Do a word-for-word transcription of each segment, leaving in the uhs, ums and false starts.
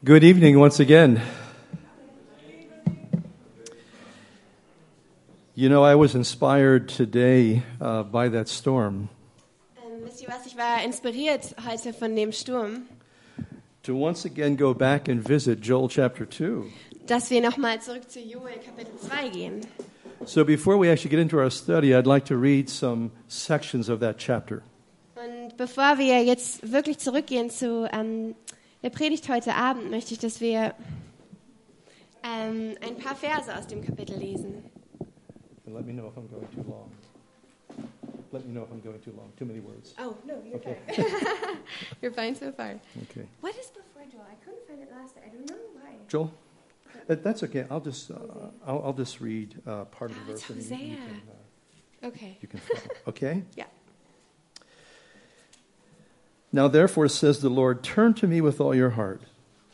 Good evening once again. You know, I was inspired today uh, by that storm. Ähm, wisst ihr was, ich war inspiriert heute von dem Sturm, To once again go back and visit Joel chapter two. dass wir nochmal zurück zu Joel Kapitel zwei gehen. So before we actually get into our study, I'd like to read some sections of that chapter. Und bevor wir jetzt wirklich zurückgehen zu ähm, der Predigt heute Abend, möchte ich, dass wir ähm, ein paar Verse aus dem Kapitel lesen. And let me know if I'm going too long. Let me know if I'm going too long. Too many words. Oh, no, you're Okay. fine. You're fine so far. Okay. What is before Joel? I couldn't find it last time. I don't know why. Joel? Uh, that's okay. I'll just uh, I'll, I'll just read uh, part of the Oh, it's verse. and you, you Hosea. can, uh, Okay. you can follow. Okay? Ja. Now therefore says the Lord, turn to me with all your heart.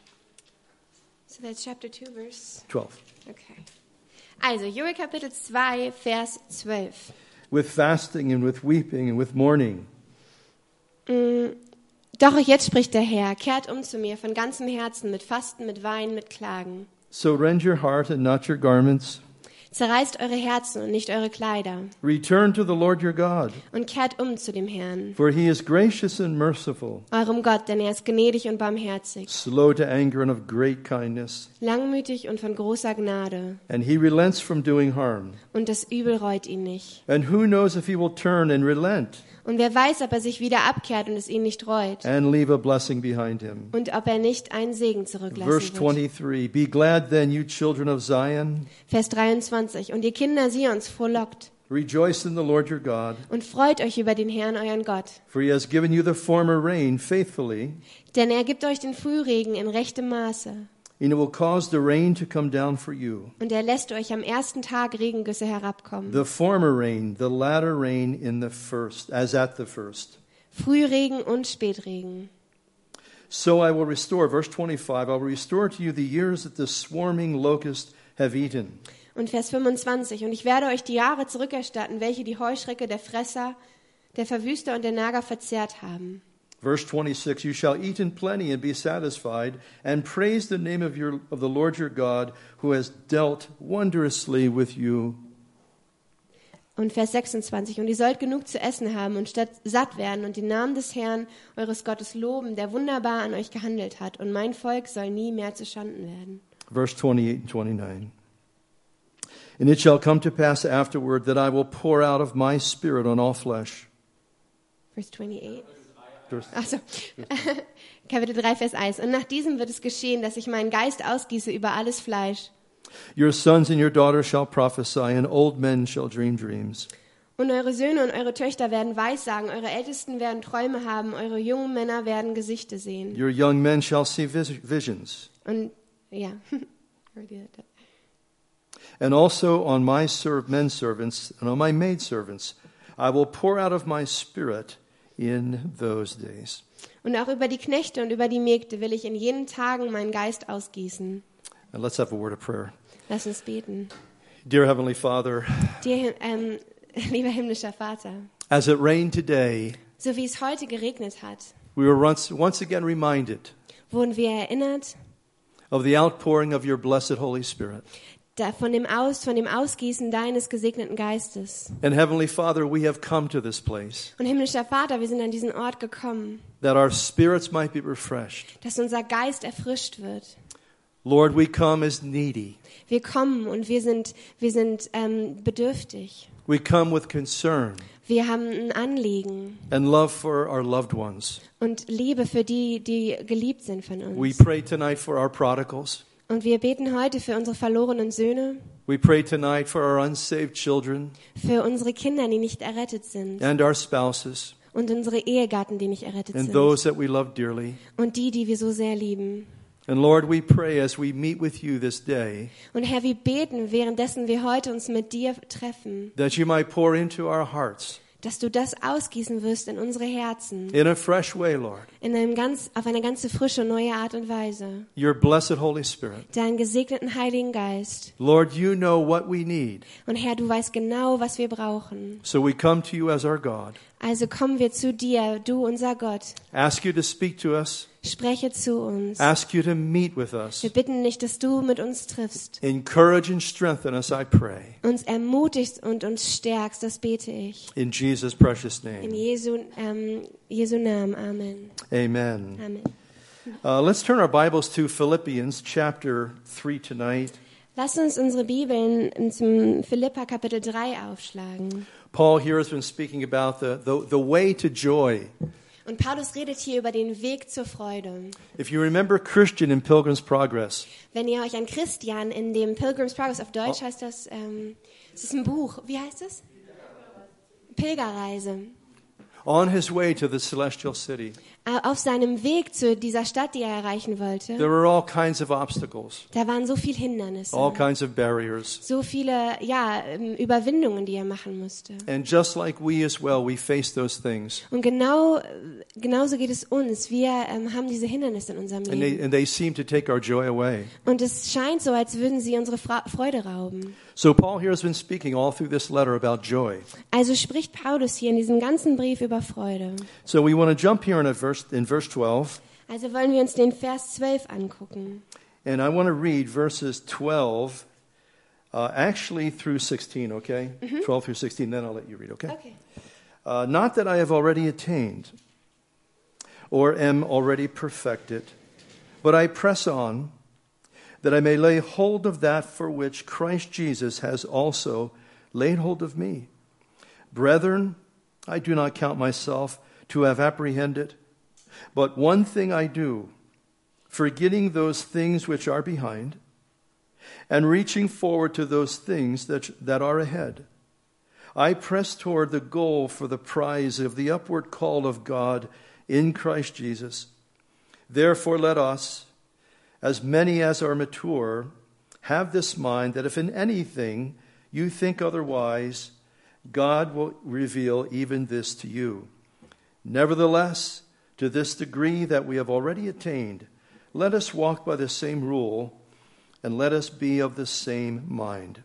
So that's chapter two, verse... twelve. Okay. Also, Joel Kapitel zwei, Vers zwölf. With fasting and with weeping and with mourning. Mm, Doch auch jetzt spricht der Herr, kehrt um zu mir von ganzem Herzen, mit Fasten, mit Weinen, mit Klagen. So rend your heart and not your garments. Zerreißt eure Herzen und nicht eure Kleider Return to the Lord your God, und kehrt um zu dem Herrn, for he is gracious and merciful, eurem Gott, denn er ist gnädig und barmherzig, slow to anger and of great kindness, langmütig und von großer Gnade, and he relents from doing harm. und das Übel reut ihn nicht. And who knows if he will turn and relent Und wer weiß, ob er sich wieder abkehrt und es ihn nicht reut, and leave a blessing behind him. und ob er nicht einen Segen Verse zurücklassen wird. twenty-three, be glad then, you children of Zion. Vers dreiundzwanzig. Und ihr Kinder Sions, frohlockt Rejoice in the Lord your God, und freut euch über den Herrn, euren Gott. for he has given you the former rain faithfully, Denn er gibt euch den Frühregen in rechtem Maße. and it will cause the rain to come down for you. Und er lässt euch am ersten Tag Regengüsse herabkommen. The former rain, the latter rain in the first, as at the first. Frühregen und Spätregen. So I will restore, verse twenty-five, I will restore to you the years that the swarming locust have eaten. Und Vers fünfundzwanzig. Und ich werde euch die Jahre zurückerstatten, welche die Heuschrecke, der Fresser, der Verwüster und der Nager verzehrt haben. Verse twenty-six, you shall eat in plenty and be satisfied, and praise the name of, your, of the Lord your God, who has dealt wondrously with you. Und Vers sechsundzwanzig. Und ihr sollt genug zu essen haben und statt satt werden und den Namen des Herrn, eures Gottes, loben, der wunderbar an euch gehandelt hat. Und mein Volk soll nie mehr zu Schanden werden. Verse twenty-eight and twenty-nine. And it shall come to pass afterward that I will pour out of my spirit on all flesh. Vers twenty-eight. Verse- Achso, Kapitel drei, Vers eins. Und nach diesem wird es geschehen, dass ich meinen Geist ausgieße über alles Fleisch. Your sons and your daughters shall prophesy, and old men shall dream dreams. Und eure Söhne und eure Töchter werden Weissagen, eure Ältesten werden Träume haben, eure jungen Männer werden Gesichte sehen. Your young men shall see vis- visions. Und, ja. And also on my serv- men servants and on my maid servants I will pour out of my spirit in those days. Und auch über die Knechte und über die Mägde will ich in jenen Tagen meinen Geist ausgießen. And let's have a word of prayer. Lass uns beten. Dear Heavenly Father, Dir, ähm, lieber himmlischer Vater, as it rained today, so wie es heute geregnet hat, we were once, once again reminded wurden wir erinnert of the outpouring of your blessed Holy Spirit. da, von, dem Aus, von dem Ausgießen deines gesegneten Geistes. And Heavenly Father, we have come to this place Und himmlischer Vater, wir sind an diesen Ort gekommen, that our spirits might be refreshed. dass unser Geist erfrischt wird. Lord, we come as needy. Wir kommen und wir sind, wir sind ähm, bedürftig. We come with concern Wir haben ein Anliegen and love for our loved ones. und Liebe für die, die geliebt sind von We uns. pray tonight for our prodigals. Und wir beten heute für unsere verlorenen Söhne, We pray tonight for our unsaved children für unsere Kinder, die nicht errettet sind, and our spouses und unsere Ehegatten, die nicht errettet and sind, those that we love dearly. und die, die wir so sehr lieben. And Lord, we pray as we meet with you this day Und Herr, wir beten, währenddessen wir heute uns mit dir treffen, that you might pour into our hearts dass du das ausgießen wirst in unsere Herzen, in a fresh way, Lord, in einem ganz, auf eine ganz frische, neue Art und Weise. your blessed Holy Spirit. Deinen gesegneten Heiligen Geist. Lord, you know what we need. Und Herr, du weißt genau, was wir brauchen. So we come to you as our God. Also kommen wir zu dir, du unser Gott. Ask you to speak to us. Spreche zu uns. Ask you to meet with us. Wir bitten dich, dass du mit uns triffst. Encourage and strengthen us, I pray. Uns ermutigst und uns stärkst, das bete ich. In Jesus' precious In name. Jesu, ähm, Jesu Namen. Amen. Amen. Amen. Uh, let's turn our Bibles to Philippians chapter three tonight. Lass uns unsere Bibeln zum Philipper Kapitel drei aufschlagen. Paul here has been speaking about the, the, the way to joy. Und Paulus redet hier über den Weg zur Freude. If you remember Christian in Pilgrim's Progress, Wenn ihr euch an Christian in dem Pilgrim's Progress, auf Deutsch heißt das, ähm, es ist ein Buch, wie heißt es? Pilgerreise. on his way to the celestial city, Auf seinem Weg zu dieser Stadt, die er erreichen wollte, there were all kinds of obstacles, da waren so viele Hindernisse, all kinds of barriers. so viele ja, ähm, Überwindungen, die er machen musste. And just like we as well, we face those things. Und genau genauso geht es uns. Wir ähm, haben diese Hindernisse in unserem And they, Leben. and they seem to take our joy away. Und es scheint so, als würden sie unsere Fra- Freude rauben. So Paul here has been speaking all through this letter about joy. Also spricht Paulus hier in diesem ganzen Brief über Freude. So we want to jump here in, a verse, in verse twelve. Also wollen wir uns den Vers zwölf angucken. And I want to read verses twelve, uh, actually through sixteen, okay? twelve through sixteen, then I'll let you read, okay? Okay. Uh, not that I have already attained or am already perfected, but I press on that I may lay hold of that for which Christ Jesus has also laid hold of me. Brethren, I do not count myself to have apprehended, but one thing I do, forgetting those things which are behind, and reaching forward to those things that, that are ahead. I press toward the goal for the prize of the upward call of God in Christ Jesus. Therefore let us, as many as are mature, have this mind that if in anything you think otherwise, God will reveal even this to you. Nevertheless, to this degree that we have already attained, let us walk by the same rule, and let us be of the same mind.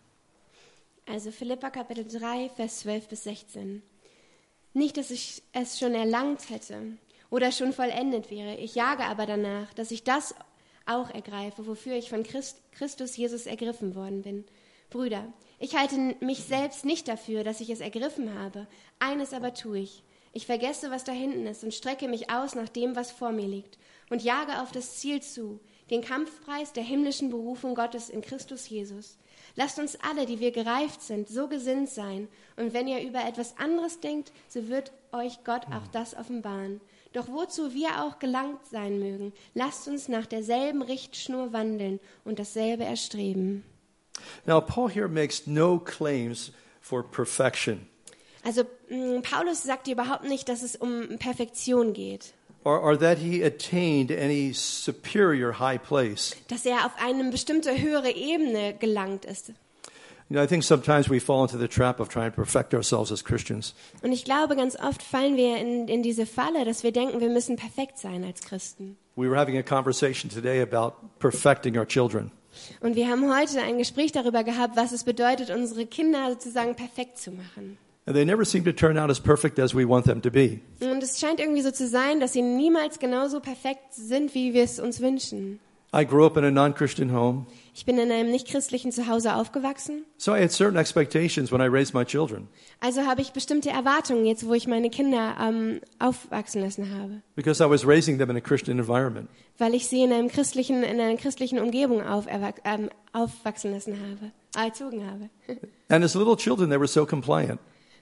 Also Philipper Kapitel drei, Vers zwölf bis sechzehn. Nicht, dass ich es schon erlangt hätte oder schon vollendet wäre. Ich jage aber danach, dass ich das auch ergreife, wofür ich von Christ, Christus Jesus ergriffen worden bin. Brüder, ich halte mich selbst nicht dafür, dass ich es ergriffen habe. Eines aber tue ich. Ich vergesse, was da hinten ist und strecke mich aus nach dem, was vor mir liegt und jage auf das Ziel zu, den Kampfpreis der himmlischen Berufung Gottes in Christus Jesus. Lasst uns alle, die wir gereift sind, so gesinnt sein. Und wenn ihr über etwas anderes denkt, so wird euch Gott auch das offenbaren. Doch wozu wir auch gelangt sein mögen, lasst uns nach derselben Richtschnur wandeln und dasselbe erstreben. Now, Paul here makes no claims for perfection. Also mh, Paulus sagt hier überhaupt nicht, dass es um Perfektion geht. Or, or that he attained any superior high place. Dass er auf eine bestimmte höhere Ebene gelangt ist. You know, I think sometimes we fall into the trap of trying to perfect ourselves as Christians. Und ich glaube, ganz oft fallen wir in, in diese Falle, dass wir denken, wir müssen perfekt sein als Christen. We were having a conversation today about perfecting our children. Und wir haben heute ein Gespräch darüber gehabt, was es bedeutet, unsere Kinder sozusagen perfekt zu machen. And they never seem to turn out as perfect as we want them to be. Und es scheint irgendwie so zu sein, dass sie niemals genauso perfekt sind, wie wir es uns wünschen. I grew up in a non-Christian home, Ich bin in einem nichtchristlichen Zuhause aufgewachsen, so I had certain expectations when I raised my children. also habe ich bestimmte Erwartungen jetzt, wo ich meine Kinder ähm, aufwachsen lassen habe, Because I was raising them in a Christian environment. weil ich sie in einem christlichen, in einer christlichen Umgebung auf, ähm, aufwachsen lassen habe, erzogen habe. And as little children, they were so compliant.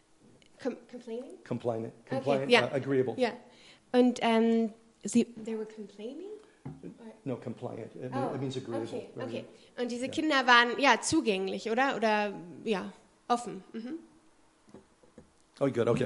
Com- complaining? Compliant. Compliant. Okay, ja. uh, agreeable. Ja. Und ähm, sie, they were complaining? No, compliant. It, Oh, it means agreeable. okay, Very okay. good. Und diese Kinder waren ja zugänglich, oder? Oder ja, offen. Mhm. Oh, good. Okay.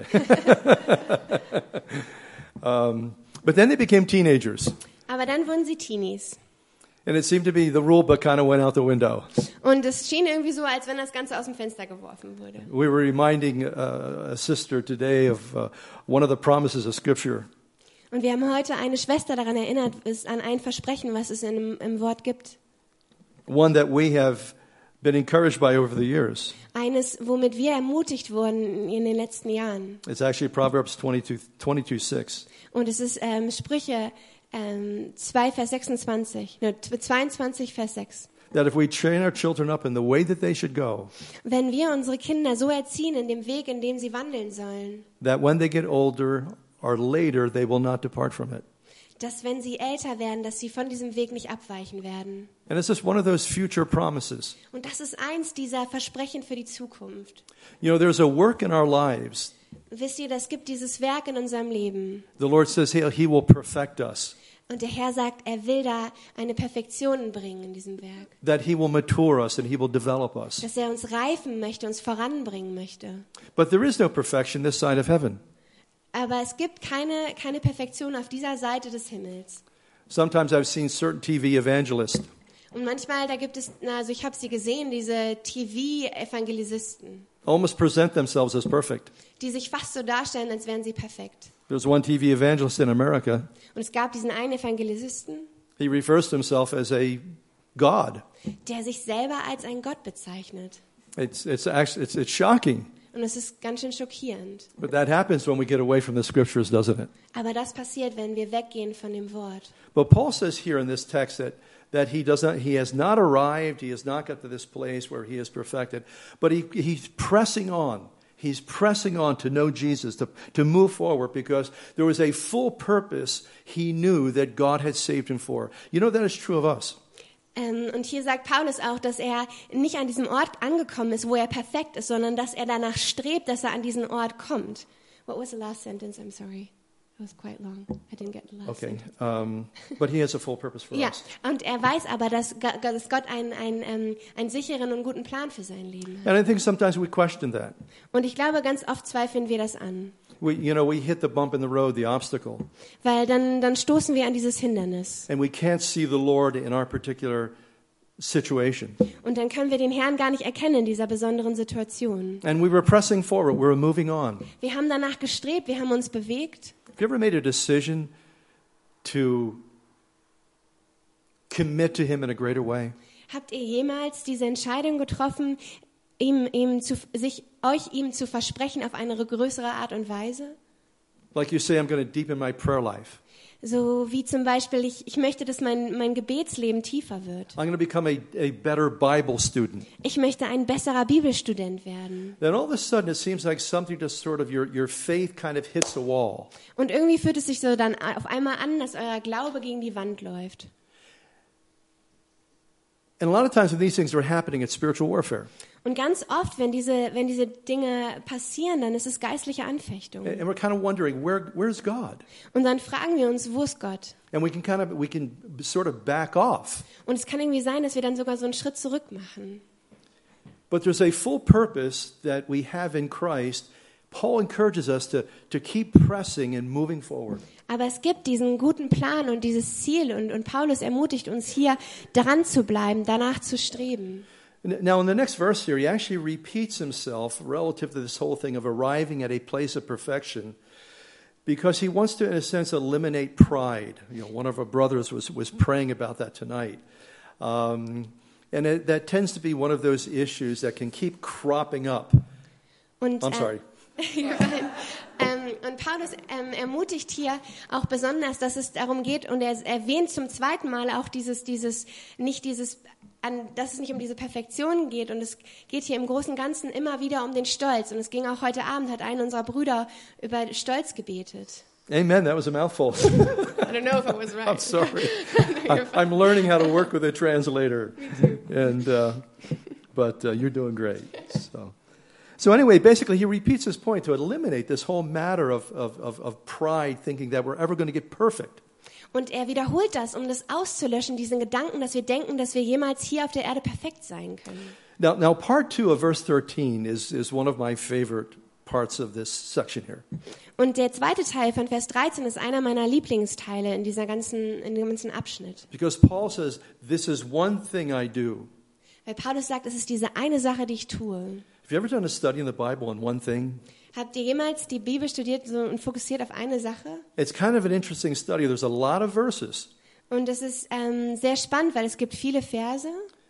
um, but then they became teenagers. Aber dann wurden sie Teenies. And it seemed to be the rule book kind of went out the window. Und es schien irgendwie so, als wenn das Ganze aus dem Fenster geworfen wurde. We were reminding uh, a sister today of uh, one of the promises of Scripture. Und wir haben heute eine Schwester daran erinnert, ist an ein Versprechen, was es in, im Wort gibt. One that we have been encouraged by over the years. Eines, womit wir ermutigt wurden in den letzten Jahren. It's actually Proverbs twenty-two, twenty-two six. Und es ist ähm, Sprüche ähm, zwei, Vers sechsundzwanzig, ne, zweiundzwanzig, Vers sechs. That if we train our children up in the way that they should go, Wenn wir unsere Kinder so erziehen in dem Weg, in dem sie wandeln sollen, that when they get older or later, they will not depart from it. dass wenn sie älter werden, dass sie von diesem Weg nicht abweichen werden. And it's just one of those future promises. Und das ist eins dieser Versprechen für die Zukunft. You know, there's a work in our lives. Wisst ihr, es gibt dieses Werk in unserem Leben. The Lord says he, he will perfect us. Und der Herr sagt, er will da eine Perfektion bringen in diesem Werk. That he will mature us and he will develop us. Dass er uns reifen möchte, uns voranbringen möchte. But there is no perfection this side of heaven. Aber es gibt keine, keine Perfektion auf dieser Seite des Himmels. Sometimes I've seen certain T V evangelists. Und manchmal, da gibt es, na, also ich habe sie gesehen, diese T V-Evangelisten, Almost present themselves as perfect. die sich fast so darstellen, als wären sie perfekt. There's one T V evangelist in America. Und es gab diesen einen Evangelisten, He refers to himself as a God. der sich selber als ein Gott bezeichnet. It's it's actually it's it's shocking. Und es ist ganz schön schockierend. But that happens when we get away from the scriptures, doesn't it? Aber das passiert, wenn wir weggehen von dem Wort. But Paul says here in this text that that he does not he has not arrived, he has not got to this place where he is perfected, but he he's pressing on. He's pressing on to know Jesus, to, to move forward, because there was a full purpose he knew that God had saved him for. You know, that is true of us. Ähm, und hier sagt Paulus auch, dass er nicht an diesem Ort angekommen ist, wo er perfekt ist, sondern dass er danach strebt, dass er an diesen Ort kommt. What was the last sentence? I'm sorry. It was quite long. I didn't get the last Okay, sentence. um, but he has a full purpose for Ja, us. und er weiß aber, dass Ga- dass Gott einen, einen, ähm, einen sicheren und guten Plan für sein Leben hat. And I think sometimes we question that. Und ich glaube, ganz oft zweifeln wir das an. We, you know, we hit the bump in the road, the obstacle, Weil dann, dann stoßen wir an dieses Hindernis. and we can't see the Lord in our particular situation. Und dann können wir den Herrn gar nicht erkennen in dieser besonderen Situation. And we were pressing forward, we were moving on. Wir haben danach gestrebt, wir haben uns bewegt. Have you ever made a decision to commit to Him in a greater way? Habt ihr jemals diese Entscheidung getroffen, ihm, ihm zu, sich, euch ihm zu versprechen auf eine größere Art und Weise? Like you say, I'm going to deepen my prayer life. So wie zum Beispiel, ich, ich möchte, dass mein, mein Gebetsleben tiefer wird. I'm going to become a, a better Bible student. Ich möchte ein besserer Bibelstudent werden. Then all of a sudden it seems like something just sort of your, your faith kind of hits a wall. Und irgendwie fühlt es sich so dann auf einmal an, dass euer Glaube gegen die Wand läuft. And a lot of times when these things are happening, it's spiritual warfare. Und ganz oft, wenn diese, wenn diese Dinge passieren, dann ist es geistliche Anfechtung. And we're kind of wondering, where, where's God? Und dann fragen wir uns, wo ist Gott? And we can kind of, we can sort of back off. Und es kann irgendwie sein, dass wir dann sogar so einen Schritt zurück machen. But there's a full purpose that we have in Christ. Paul encourages us to, to keep pressing and moving forward. Aber es gibt diesen guten Plan und dieses Ziel und, und Paulus ermutigt uns hier, dran zu bleiben, danach zu streben. Now, in the next verse here, he actually repeats himself relative to this whole thing of arriving at a place of perfection, because he wants to, in a sense, eliminate pride. You know, one of our brothers was, was praying about that tonight. Um, and it, that tends to be one of those issues that can keep cropping up. Und, I'm sorry. ähm, und Paulus ähm, ermutigt hier auch besonders, dass es darum geht, und er erwähnt zum zweiten Mal auch dieses, dieses, nicht dieses, an, dass es nicht um diese Perfektion geht, und es geht hier im Großen und Ganzen immer wieder um den Stolz. Und es ging auch heute Abend, hat einer unserer Brüder über Stolz gebetet. Amen. That was a mouthful. I don't know if it was right. I'm sorry. I, I'm learning how to work with a translator, and uh, but uh, you're doing great. So. So anyway, basically, he repeats his point to eliminate this whole matter of, of, of, of pride, thinking that we're ever going to get perfect. Und er wiederholt das, um das auszulöschen, diesen Gedanken, dass wir denken, dass wir jemals hier auf der Erde perfekt sein können. Now, now part two of verse thirteen is, is one of my favorite parts of this section here. Und der zweite Teil von Vers dreizehn ist einer meiner Lieblingsteile in dieser ganzen, in dem ganzen Abschnitt. Because Paul says, this is one thing I do. Weil Paulus sagt, es ist diese eine Sache, die ich tue. Have you ever done a study in the Bible on one thing? Habt ihr jemals die Bibel studiert so und fokussiert auf eine Sache? It's kind of an interesting study. There's a lot of verses. Und das ist ähm, sehr spannend, weil es gibt viele Verse.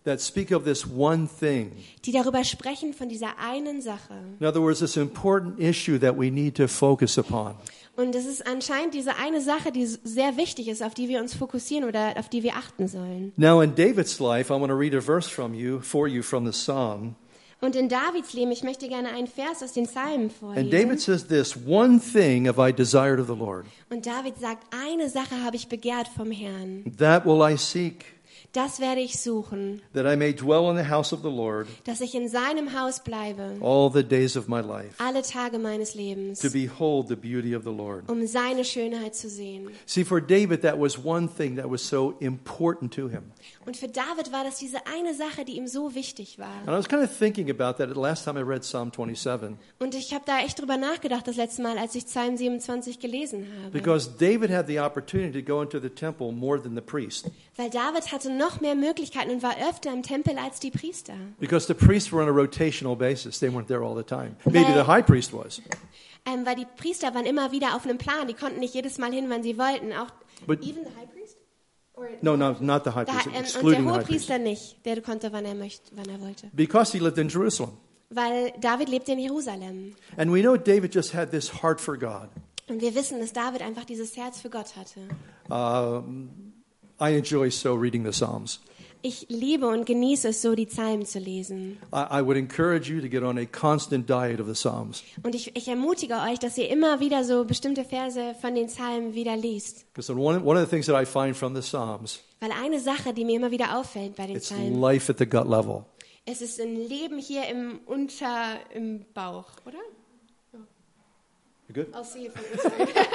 that speak of this one thing. die darüber sprechen von dieser einen Sache. In other words, this important issue that we need to focus upon. Und es ist anscheinend diese eine Sache, die sehr wichtig ist, auf die wir uns fokussieren oder auf die wir achten sollen. Now, in David's life, I want to read a verse from you, for you from the Psalm. Und in Davids Leben, ich möchte gerne einen Vers aus den Psalmen And David vorlesen. says this, one thing have I desired of the Lord, Und David sagt, eine Sache habe ich begehrt vom Herrn. that will I seek, Das werde ich suchen, that I may dwell in the house of the Lord dass ich in seinem Haus bleibe, all the days of my life, alle Tage meines Lebens, to behold the beauty of the Lord. um seine Schönheit zu sehen. See, for David, that was one thing that was so important to him. Und für David war das diese eine Sache, die ihm so wichtig war. And I was kind of thinking about that the last time I read Psalm twenty-seven, Und ich habe da echt drüber nachgedacht das letzte Mal, als ich Psalm siebenundzwanzig gelesen habe. because David had the opportunity to go into the temple more than the priest, Weil David hatte noch mehr Möglichkeiten und war öfter im Tempel als die Priester. because the priests were on a rotational basis. They weren't there all the time. Maybe Weil- the high priest was. Ähm, weil die Priester waren immer wieder auf einem Plan. Die konnten nicht jedes Mal hin, wann sie wollten. Auch But- even the high priest? Or- No, no, not the high Der, priest, ähm, und excluding der the high priest. Hohepriester nicht. Der konnte, wann er möchte, wann er wollte. Because he lived in Jerusalem. Weil David lebte in Jerusalem. And we know David just had this heart for God. Und wir wissen, dass David einfach dieses Herz für Gott hatte. Um, I enjoy so reading the Psalms. Ich liebe und genieße es so, die Psalmen zu lesen. I, I would encourage you to get on a constant diet of the Psalms. Und ich, ich ermutige euch, dass ihr immer wieder so bestimmte Verse von den Psalmen wieder liest. Because one, one of the things that I find from the Psalms, Weil eine Sache, die mir immer wieder auffällt bei den it's Psalmen, life at the gut level. es ist ein Leben hier im Unter, im Bauch, oder? You good? I'll see you from this side.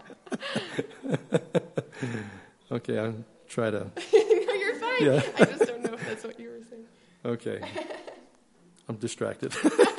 Okay, I'll try to. No, you're fine. Yeah. I just don't know if that's what you were saying. Okay. I'm distracted.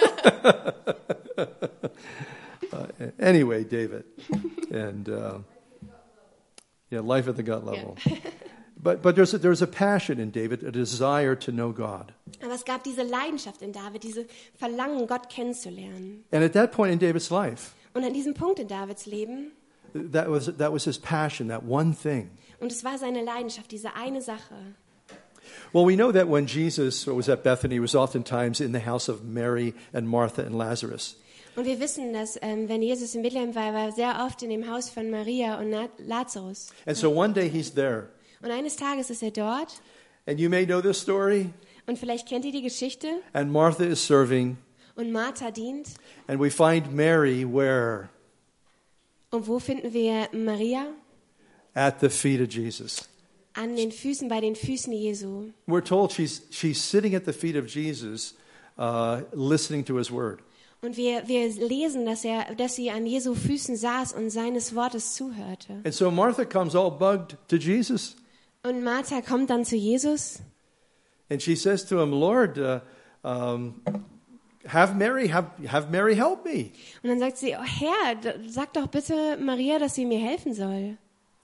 uh, anyway, David. And uh, yeah, life at the gut level. But, but there's, a, there's a passion in David, a desire to know God. Aber es gab diese Leidenschaft in David, diese Verlangen, Gott kennenzulernen. And at that point in David's life, Und an diesem Punkt in Davids Leben, that was, that was his passion, that one thing. und es war seine Leidenschaft, diese eine Sache. Well, we know that when Jesus was at Bethany, he was oftentimes in the house of Mary and Martha and Lazarus. Und wir wissen, dass ähm, wenn Jesus in Bethlehem war, war er sehr oft in dem Haus von Maria und Na- Lazarus. And so one day he's there. Und eines Tages ist er dort, And you may know this story. und vielleicht kennt ihr die Geschichte, And Martha is serving. und Martha dient. And we find Mary where? Und wo finden wir Maria? At the feet of Jesus. An den Füßen, bei den Füßen Jesu. We're told she's, she's sitting at the feet of Jesus, uh, listening to his word. Und wir, wir lesen, dass, er, dass sie an Jesu Füßen saß und seines Wortes zuhörte. And so Martha comes all bugged to Jesus. Und Martha kommt dann zu Jesus And she says to him, Lord, uh, um, have Mary, have, have Mary help me. und dann sagt sie, oh Herr, d- sag doch bitte Maria, dass sie mir helfen soll.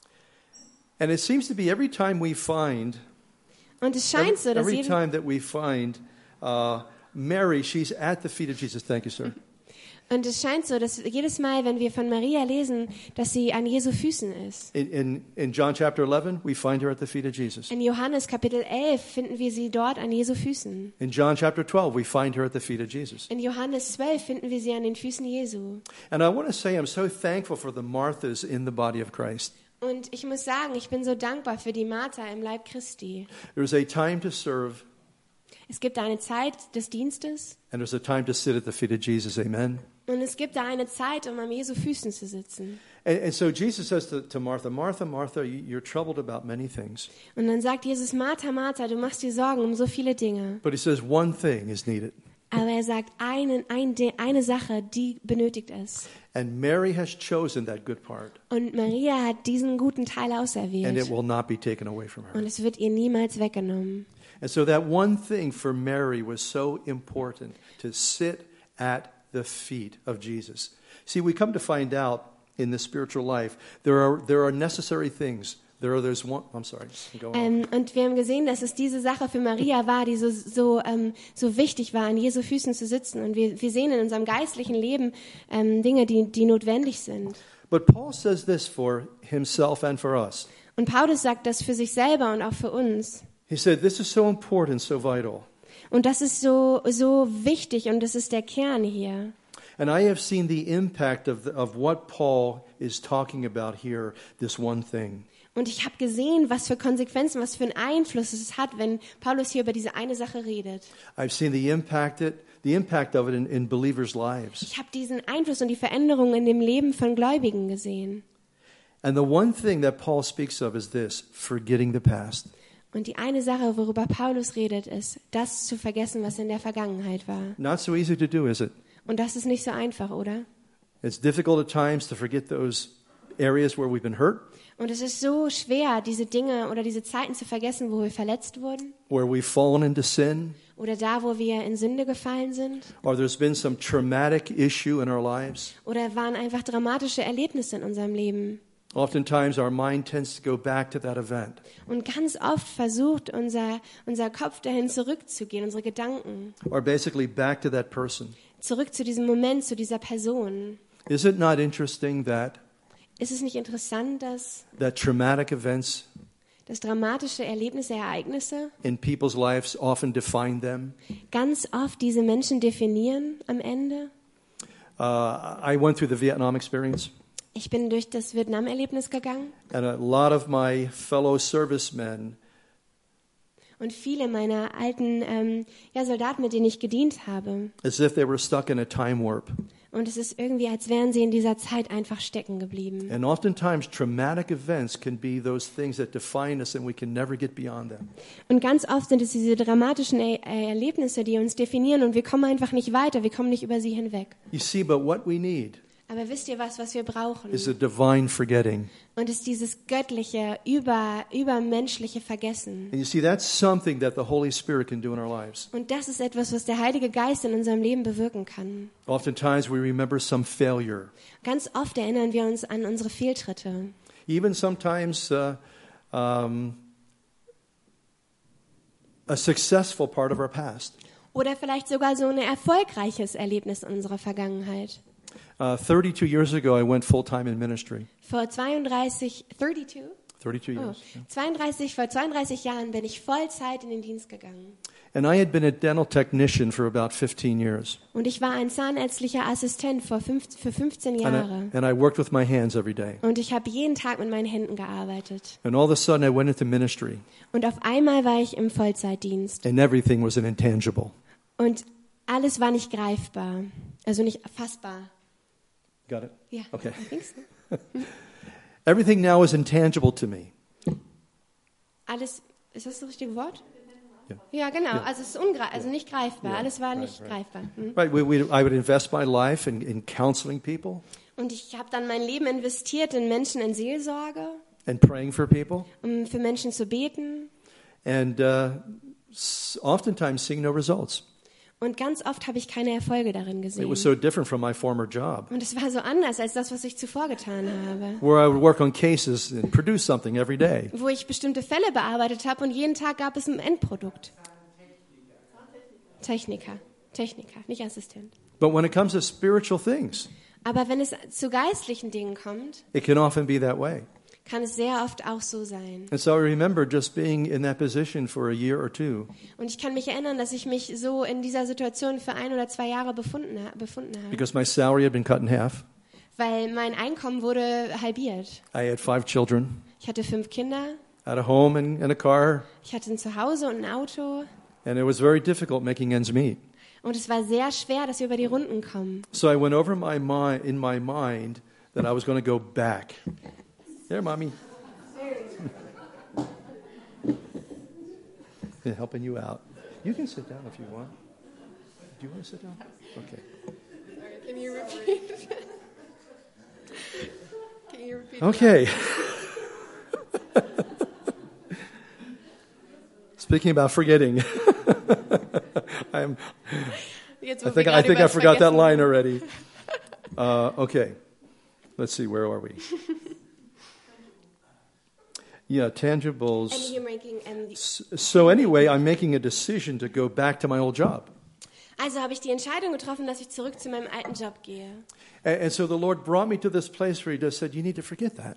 And it seems to be every time we find, Und es every, scheint so, dass every jeden, time that we find uh, Mary, she's at the feet of Jesus. Thank you, sir. und es scheint so, dass jedes Mal, wenn wir von Maria lesen, dass sie an Jesu Füßen ist. In, in, in John chapter eleven, we find her at the feet of Jesus. In Johannes Kapitel elf finden wir sie dort an Jesu Füßen. In John chapter twelve, we find her at the feet of Jesus. In Johannes zwölf finden wir sie an den Füßen Jesu. And I want to say I'm so thankful for the Marthas in the body of Christ. Und ich muss sagen, ich bin so dankbar für die Martha im Leib Christi. There's a time to serve, Es gibt da eine Zeit des Dienstes and there's a time to sit at the feet of Jesus. Amen. und es gibt da eine Zeit, um an Jesu Füßen zu sitzen. And, and so Jesus says to, to Martha, Martha, Martha, you- you're troubled about many things. Und dann sagt Jesus, Martha, Martha, du machst dir Sorgen um so viele Dinge. But he says one thing is needed. Aber er sagt, einen, ein, eine Sache, die benötigt es. And Mary has chosen that good part, Und Maria hat diesen guten Teil and it auserwählt. will not be taken away from her. Und es wird ihr niemals weggenommen. And so that one thing for Mary was so important, to sit at the feet of Jesus. See, we come to find out in the spiritual life, there are, there are necessary things. There are, there's one, I'm sorry, go on. Ähm, und wir haben gesehen, dass es diese Sache für Maria war, die so, so, ähm, so wichtig war, an Jesu Füßen zu sitzen. Und wir, wir sehen in unserem geistlichen Leben ähm, Dinge, die, die notwendig sind. But Paul says this for himself and for us. Und Paulus sagt das für sich selber und auch für uns. He said, this is so important, so vital. Und das ist so, so wichtig und das ist der Kern hier. And I have seen the impact of, the, of what Paul is talking about here, this one thing. Und ich habe gesehen, was für Konsequenzen, was für einen Einfluss es hat, wenn Paulus hier über diese eine Sache redet. I've seen the impact, it, the impact of it in, in believers' lives. Ich habe diesen Einfluss und die Veränderung in dem Leben von Gläubigen gesehen. And the one thing that Paul speaks of is this, forgetting the past. Und die eine Sache, worüber Paulus redet, ist, das zu vergessen, was in der Vergangenheit war. Not so easy to do, is it? Und das ist nicht so einfach, oder? It's difficult at times to forget those areas where we've been hurt, Und es ist so schwer, diese Dinge oder diese Zeiten zu vergessen, wo wir verletzt wurden. where we've fallen into sin, Oder da, wo wir in Sünde gefallen sind. or there's been some traumatic issue in our lives. Oder waren einfach dramatische Erlebnisse in unserem Leben. Oftentimes our mind tends to go back to that event. Und ganz oft versucht unser, unser Kopf dahin zurückzugehen, unsere Gedanken. Or basically back to that person. Zurück zu diesem Moment, zu dieser Person. Is it not interesting that Ist es nicht interessant, dass, that traumatic events dass dramatische Erlebnisse, Ereignisse in people's lives often define them? ganz oft diese Menschen definieren am Ende? Uh, I went through the Vietnam experience, Ich bin durch das Vietnam-Erlebnis gegangen and a lot of my fellow servicemen und viele meiner alten ähm, ja, Soldaten, mit denen ich gedient habe. as if they were stuck in a time warp. Und es ist irgendwie, als wären sie in dieser Zeit einfach stecken geblieben. And oftentimes traumatic events can be those things that define us and we can never get beyond them. Und ganz oft sind es diese dramatischen er äh, Erlebnisse, die uns definieren und wir kommen einfach nicht weiter, wir kommen nicht über sie hinweg. You see, but what we need Aber wisst ihr was, was wir brauchen? is a divine forgetting. Und es ist dieses göttliche, über, übermenschliche Vergessen. And you see, that's something that the Holy Spirit can do in our lives. Und das ist etwas, was der Heilige Geist in unserem Leben bewirken kann. Oftentimes we remember some failure. Ganz oft erinnern wir uns an unsere Fehltritte. Even sometimes uh, um, a successful part of our past. Oder vielleicht sogar so ein erfolgreiches Erlebnis in unserer Vergangenheit. Uh, thirty-two years ago, I went full-time in ministry. Vor zweiunddreißig, zweiunddreißig? thirty-two Oh, years. yeah. zweiunddreißig, vor zweiunddreißig Jahren bin ich Vollzeit in den Dienst gegangen. And I had been a dental technician for about fifteen years. Und ich war ein zahnärztlicher Assistent vor fünf, für fünfzehn And Jahre. I, and I worked with my hands every day. Und ich habe jeden Tag mit meinen Händen gearbeitet. And all of a sudden, I went into ministry, Und auf einmal war ich im Vollzeitdienst. and everything was an intangible. Und alles war nicht greifbar, also nicht fassbar. Got it? Ja, Okay. I think so. Everything now is intangible to me. Alles, ist das das richtige Wort? Ja. Ja, genau. Ja. Also es ist ungreif, also nicht greifbar. Ja, Alles war right, nicht right. greifbar. Hm. Right? We, we, I would invest my life in, in counseling people Und ich habe dann mein Leben investiert in Menschen in Seelsorge, and praying for people, um für Menschen zu beten. and uh, s- oftentimes seeing no results. Und ganz oft habe ich keine Erfolge darin It gesehen. was so different from my former job, Und es war so anders als das, was ich zuvor getan habe. where I would work on cases and produce something every day. Wo ich bestimmte Fälle bearbeitet habe und jeden Tag gab es ein Endprodukt. Techniker. Techniker, nicht Assistent. But when it comes to spiritual things, Aber wenn es zu geistlichen Dingen kommt, it can often be that way. kann es sehr oft auch so sein. And so I remember just being in that position for a year or two. Und ich kann mich erinnern, dass ich mich so in dieser Situation für ein oder zwei Jahre befunden, ha- befunden habe. Because my salary had been cut in half. Weil mein Einkommen wurde halbiert. I had five children. Ich hatte fünf Kinder, I had a home and, and a car. ich hatte ein Zuhause und ein Auto. And it was very difficult making ends meet. Und es war sehr schwer, dass wir über die Runden kommen. So I went over my mind, in my mind that I was going to go back. There, Mommy. Been helping you out. You can sit down if you want. Do you want to sit down? Okay. Can you repeat? Can you repeat? Okay. Speaking about forgetting. I'm, Jetzt, I wo think wir I gerade think über I forgot that Vergessen- line already. Uh, okay. Let's see, where are we? Yeah, tangibles. And you're making, and So anyway, I'm making a decision to go back to my old job. Also habe ich die Entscheidung getroffen, dass ich zurück zu meinem alten Job gehe. And, and so the Lord brought me to this place where he just said, you need to forget that.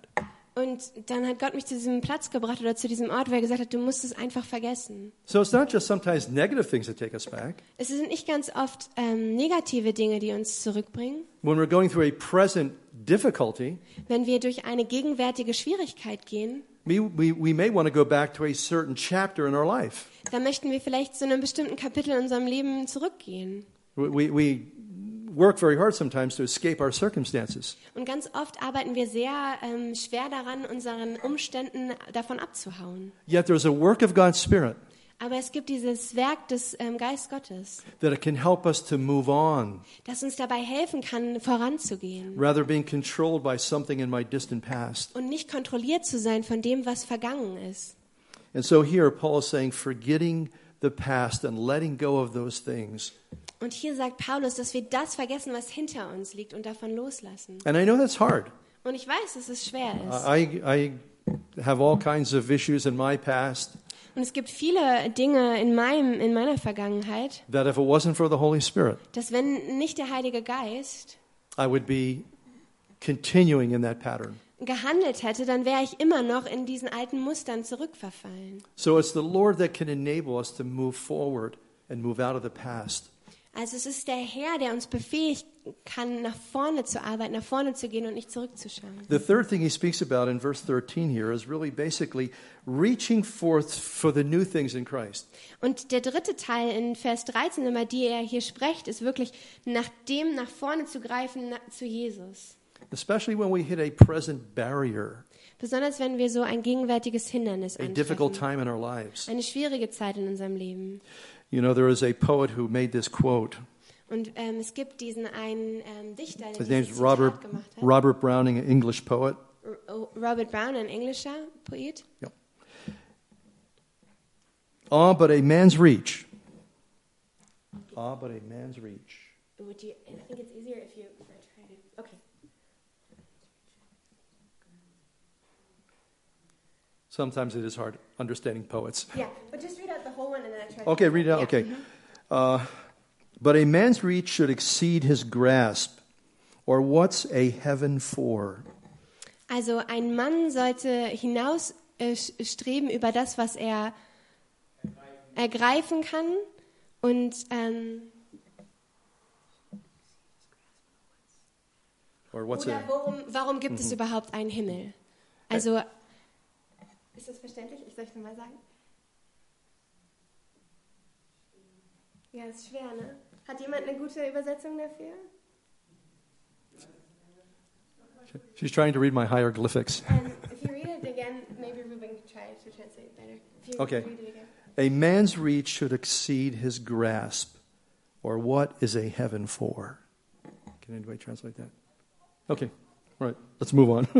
Und dann hat Gott mich zu diesem Platz gebracht oder zu diesem Ort, wo er gesagt hat, du musst es einfach vergessen. So it's not just sometimes negative things that take us back. Es sind nicht ganz oft ähm, negative Dinge, die uns zurückbringen. When we're going through a present difficulty, Wenn wir durch eine gegenwärtige Schwierigkeit gehen, we, we, we may want to go back to a certain chapter in our life. dann möchten wir vielleicht zu einem bestimmten Kapitel in unserem Leben zurückgehen. We, we, we work very hard sometimes to escape our circumstances. Und ganz oft arbeiten wir sehr ähm, schwer daran, unseren Umständen davon abzuhauen. Yet there's a work of God's Spirit Aber es gibt dieses Werk des ähm, Geist Gottes, that it can help us to move on das uns dabei helfen kann, voranzugehen rather being controlled by something in my distant past. und nicht kontrolliert zu sein von dem, was vergangen ist. And so here Paul is saying forgetting the past and letting go of those things. Und hier sagt Paulus, dass wir das vergessen, was hinter uns liegt und davon loslassen. And I know that's hard. Und ich weiß, dass es schwer ist. I, I have all kinds of issues in my past Und es gibt viele Dinge in meinem, in meiner Vergangenheit, that if it wasn't for the Holy Spirit, dass wenn nicht der Heilige Geist I would be continuing in that pattern. gehandelt hätte, dann wäre ich immer noch in diesen alten Mustern zurückverfallen. So it's the Lord that can enable us to move forward and move out of the past. Also es ist der Herr, der uns befähigen kann, nach vorne zu arbeiten, nach vorne zu gehen und nicht zurückzuschauen. The third thing he speaks about in verse thirteen here is really basically reaching forth for the new things in Christ. Und der dritte Teil in Vers dreizehn, über die er hier spricht, ist wirklich nach dem nach vorne zu greifen na, zu Jesus. Especially when we hit a present barrier, Besonders wenn wir so ein gegenwärtiges Hindernis a difficult antreffen. time in our lives. Eine schwierige Zeit in unserem Leben. You know, there is a poet who made this quote. Und ähm, es gibt diesen einen ähm, Dichter, der His dieses name's Zitat Robert, gemacht hat. Robert Browning, an English poet. R- Robert Brown, ein englischer Poet. Yeah. Ah, but a man's reach. Ah, but a man's reach. Would you, I think it's easier if you if I try to. Okay. Sometimes it is hard understanding poets. Yeah, but just read out the whole one and then I try. Okay, to read it out. Yeah. Okay. Uh, but a man's reach should exceed his grasp, or what's a heaven for? Also ein Mann sollte hinaus äh, streben über das, was er ergreifen kann und ähm, Or what's oder a worum, warum gibt es überhaupt einen Himmel? Also ist das verständlich? Ich soll es nochmal sagen. Ja, ist schwer, ne? Hat jemand eine gute Übersetzung dafür? She's trying to read my hieroglyphics. Um, if you read it again, maybe Ruben can try to translate it better. If you Okay. read it again. A man's reach should exceed his grasp, or what is a heaven for? Can anybody translate that? Okay, all right, let's move on.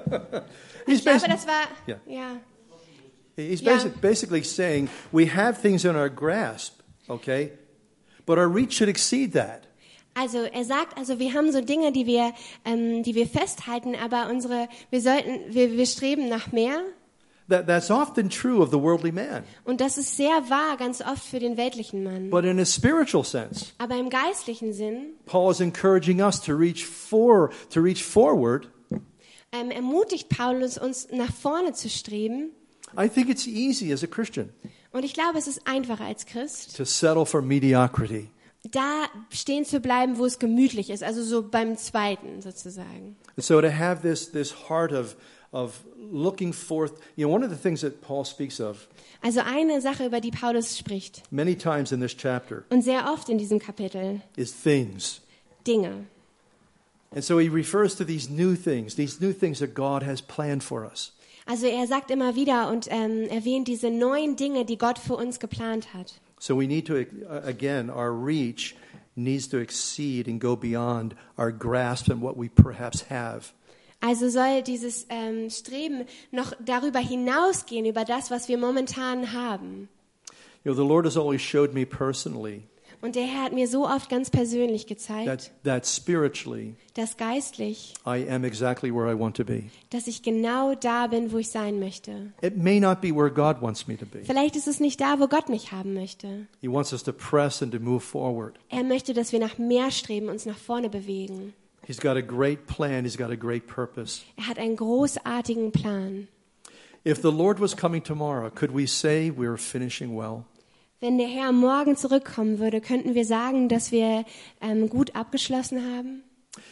he's Ich glaube, basi- das war Yeah. ja. he's Yeah. basic, basically saying we have things in our grasp, okay, but our reach should exceed that. Also er sagt, also wir haben so Dinge, die wir, ähm, die wir festhalten, aber unsere, wir sollten, wir, wir streben nach mehr. That, that's often true of the worldly man. Und das ist sehr wahr, ganz oft für den weltlichen Mann. But in a spiritual sense, Aber im geistlichen Sinn Paul is encouraging us to reach for, to reach forward. ähm, ermutigt Paulus uns nach vorne zu streben. I think it's easy as a Christian Und ich glaube, es ist einfacher als Christ, to settle for mediocrity. da stehen zu bleiben, wo es gemütlich ist, also so beim Zweiten sozusagen. And so to have this, this heart of, of looking forth, you know, one of the things that Paul speaks of Also eine Sache, über die Paulus spricht many times in this chapter und sehr oft in diesem Kapitel, is things. Dinge. And so he refers to these new things, these new things that God has planned for us. Also er sagt immer wieder und ähm, erwähnt diese neuen Dinge, die Gott für uns geplant hat. So we need to, uh, again, our reach needs to exceed and go beyond our grasp and what we perhaps have. Also soll dieses ähm, Streben noch darüber hinausgehen, über das, was wir momentan haben. You know, the Lord has always showed me personally Und der Herr hat mir so oft ganz persönlich gezeigt, that, that spiritually dass geistlich, I am exactly where I want to be. dass ich genau da bin, wo ich sein möchte. It may not be where God wants me to be. Vielleicht ist es nicht da, wo Gott mich haben möchte. He wants us to press and to move forward. Er möchte, dass wir nach mehr streben, uns nach vorne bewegen. He's got a great plan. He's got a great purpose. Er hat einen großartigen Plan. If the Lord was coming tomorrow, could we say we're finishing well? Wenn der Herr morgen zurückkommen würde, könnten wir sagen, dass wir ähm, gut abgeschlossen haben.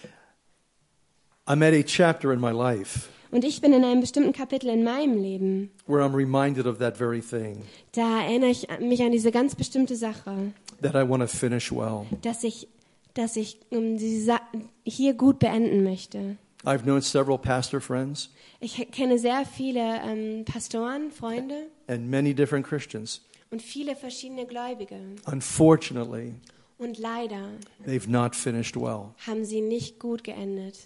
I'm at a chapter in my life Und ich bin in einem bestimmten Kapitel in meinem Leben. where I'm reminded of that very thing, Da erinnere ich mich an diese ganz bestimmte Sache, that I want to finish well. dass ich, dass ich um, diese Sa- hier gut beenden möchte. I've known several pastor friends Ich kenne sehr viele ähm, Pastoren, Freunde and many different Christians. und viele verschiedene Gläubige. Unfortunately, Und leider they've not finished well. haben sie nicht gut geendet.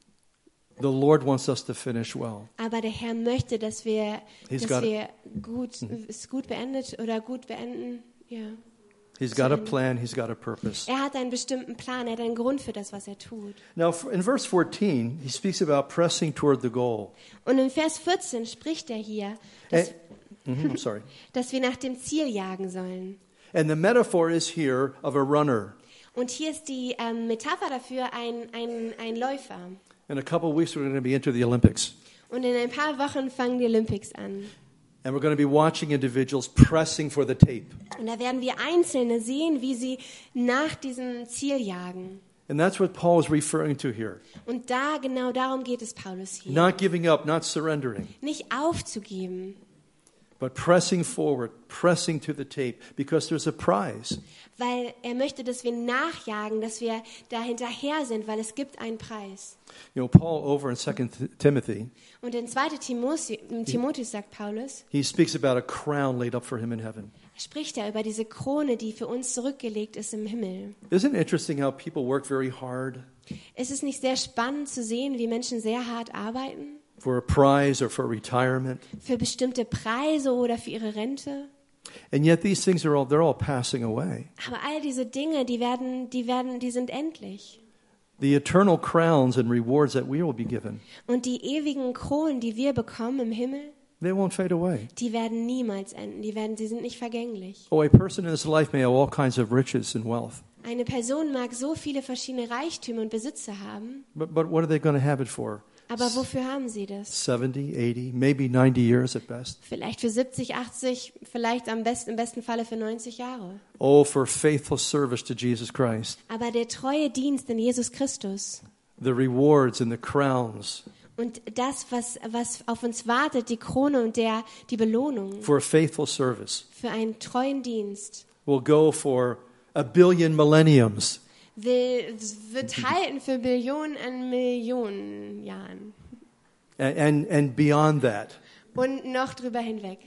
The Lord wants us to finish well. Aber der Herr möchte, dass wir, He's dass got- wir gut, es gut beendet oder gut beenden. Ja. He's got a plan. He's got a purpose. Er hat einen bestimmten Plan, er hat einen Grund für das, was er tut. Now, in verse fourteen, he speaks about pressing toward the goal. Und in Vers vierzehn spricht er hier, dass, And, Mhm, I'm sorry. dass wir nach dem Ziel jagen sollen. And the metaphor is here of a runner. Und hier ist die ähm, Metapher dafür ein, ein, ein Läufer. In a couple of weeks, we're going to be into the Olympics. Und in ein paar Wochen fangen die Olympics an. And we're going to be watching individuals pressing for the tape. Und da werden wir Einzelne sehen, wie sie nach diesem Ziel jagen. And that's what Paul is referring to here. Und da, genau darum geht es Paulus hier. Not giving up, not surrendering, Nicht aufzugeben, but pressing forward, pressing to the tape, because there's a prize. weil er möchte, dass wir nachjagen, dass wir da hinterher sind, weil es gibt einen Preis. You know, Paul over in Second Timothy, Und in zweiten Timotheus sagt Paulus, he speaks about a crown laid up for him in heaven. spricht er über diese Krone, die für uns zurückgelegt ist im Himmel. Isn't it interesting how people work very hard Ist es nicht sehr spannend zu sehen, wie Menschen sehr hart arbeiten? for a prize or for retirement? Für bestimmte Preise oder für ihre Rente? And yet these things are all, they're all passing away. Aber all diese Dinge, die werden, die werden, die sind endlich. The eternal crowns and rewards that we will be given, Und die ewigen Kronen, die wir bekommen im Himmel, they won't fade away. die werden niemals enden. Die werden, die sind nicht vergänglich. Oh, a person in his life may have all kinds of riches and wealth, Eine Person mag so viele verschiedene Reichtümer und Besitze haben, but, but what are they going to have it for? aber wofür haben sie das? seventy, eighty, maybe ninety years at best. Vielleicht für siebzig, achtzig, vielleicht am besten, im besten Falle für neunzig Jahre. Oh, for faithful service to Jesus Christ. Aber der treue Dienst in Jesus Christus The rewards and the crowns und das, was, was auf uns wartet, die Krone und der, die Belohnung for a faithful service für einen treuen Dienst, will go for a billion millenniums. will, wird halten für Billionen an Millionen Jahren And, and, and beyond that. und noch drüber hinweg.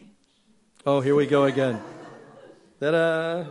Oh, here we go again. Ta-da.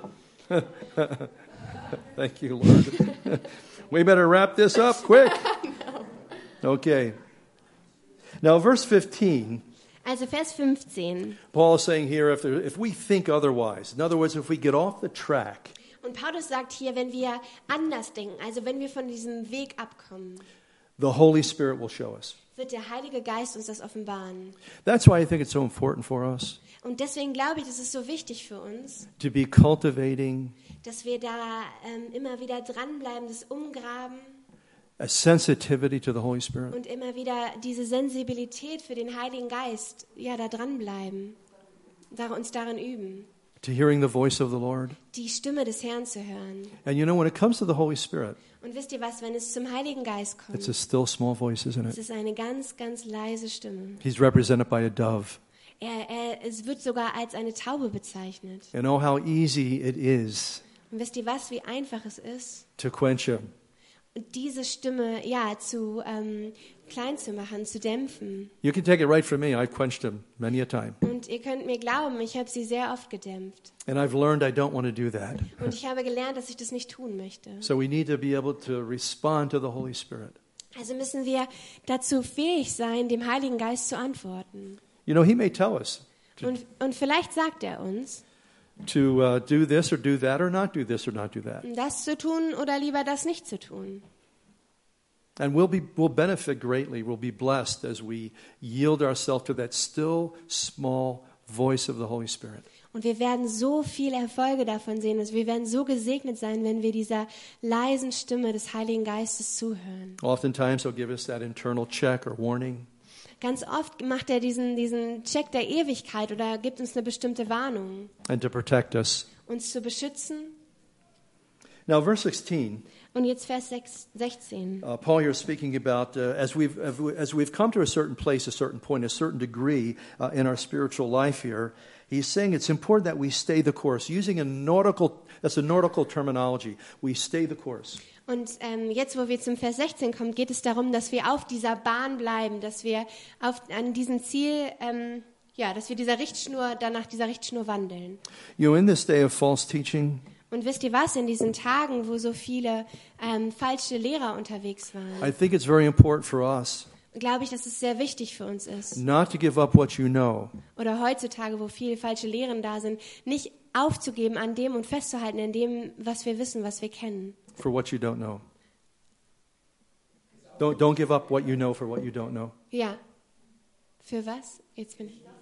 Thank you, Lord. We better wrap this up quick. Okay. Now, verse fifteen, Also Vers fünfzehn. Paul is saying here, if, there, if we think otherwise, in other words, if we get off the track, Und Paulus sagt hier, wenn wir anders denken, also wenn wir von diesem Weg abkommen, the Holy Spirit will show us. wird der Heilige Geist uns das offenbaren. That's why I think it's so important for us Und deswegen glaube ich, das ist so wichtig für uns, to be cultivating dass wir da ähm, immer wieder dranbleiben, das Umgraben a sensitivity to the Holy Spirit. und immer wieder diese Sensibilität für den Heiligen Geist, ja, da dranbleiben, da uns darin üben, To hearing the voice of the Lord. die Stimme des Herrn zu hören. And you know, when it comes to the Holy Spirit, Und wisst ihr was, wenn es zum Heiligen Geist kommt, it's a still small voice, isn't es it? ist eine ganz, ganz leise Stimme. He's represented by a dove. Er, er, es wird sogar als eine Taube bezeichnet. And oh, how easy it is Und wisst ihr was, wie einfach es ist, to quench him. diese Stimme ja zu ähm, klein zu machen, zu dämpfen. You can take it right from me. I've quenched him many a time. Und ihr könnt mir glauben, ich habe sie sehr oft gedämpft. And I've learned I don't want to do that. Und ich habe gelernt, dass ich das nicht tun möchte. So we need to be able to respond to the Holy Spirit. Also müssen wir dazu fähig sein, dem Heiligen Geist zu antworten. You know, he may tell us Und, und vielleicht sagt er uns, to uh, do this or do that or not do this or not do that. das zu tun oder lieber das nicht zu tun. And we'll be we'll benefit greatly. We'll be blessed as we yield ourselves to that still small voice of the Holy Spirit. Und wir werden so viele Erfolge davon sehen. Also wir werden so gesegnet sein, wenn wir dieser leisen Stimme des Heiligen Geistes zuhören. Oftentimes he'll give us that internal check or warning. Ganz oft macht er diesen, diesen Check der Ewigkeit oder gibt uns eine bestimmte Warnung, And to protect us. uns zu beschützen. Now, verse sixteen, Und jetzt Vers sechs, sechzehn. uh, Paul here is speaking about uh, as we've as we've come to a certain place, a certain point, a certain degree uh, in our spiritual life here. He's saying it's important that we stay the course. Using a nautical, that's a nautical terminology. We stay the course. Und ähm, jetzt, wo wir zum Vers sechzehn kommen, geht es darum, dass wir auf dieser Bahn bleiben, dass wir auf, an diesem Ziel, ähm, ja, dass wir dieser Richtschnur, danach dieser Richtschnur wandeln. You know, in this day of false teaching, Und wisst ihr was, in diesen Tagen, wo so viele ähm, falsche Lehrer unterwegs waren, I think it's very important for us glaube ich, dass es sehr wichtig für uns ist. not to give up what you know, Oder heutzutage, wo viele falsche Lehren da sind, nicht aufzugeben an dem und festzuhalten an dem, was wir wissen, was wir kennen. for what you don't know. Don't don't give up what you know for what you don't know. Ja. Für was? Jetzt bin ich.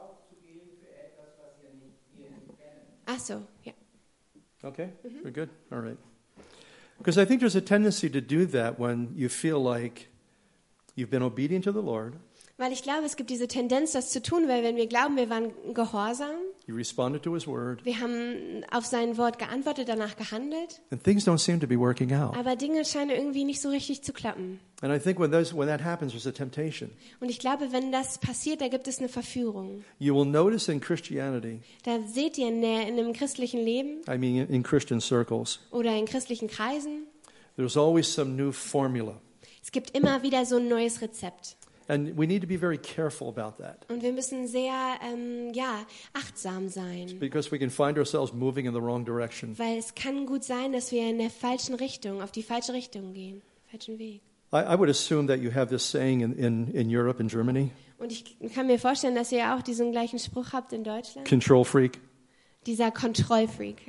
Ach so, ja. Okay, very good. All right. Because I think there's a tendency to do that when you feel like you've been obedient to the Lord, Weil ich glaube, es gibt diese Tendenz, das zu tun, weil wenn wir glauben, wir waren gehorsam, you responded to His word, wir haben auf sein Wort geantwortet, danach gehandelt, and things don't seem to be working out. aber Dinge scheinen irgendwie nicht so richtig zu klappen. And I think when those when that happens, there's a temptation. Und ich glaube, wenn das passiert, da gibt es eine Verführung. You will notice in Christianity, Da seht ihr in, der, in einem christlichen Leben I mean in, in Christian circles, oder in christlichen Kreisen, there's always some new formula. es gibt immer wieder so ein neues Rezept. And we need to be very careful about that Und wir müssen sehr ähm, ja, achtsam sein. because we can find ourselves moving in the wrong direction. Weil es kann gut sein, dass wir in der falschen Richtung, auf die falsche Richtung gehen, falschen Weg. I, I would assume that you have this saying in, in, in Europe and Germany, Und ich kann mir vorstellen, dass ihr auch diesen gleichen Spruch habt in Deutschland. control freak. Dieser Kontrollfreak.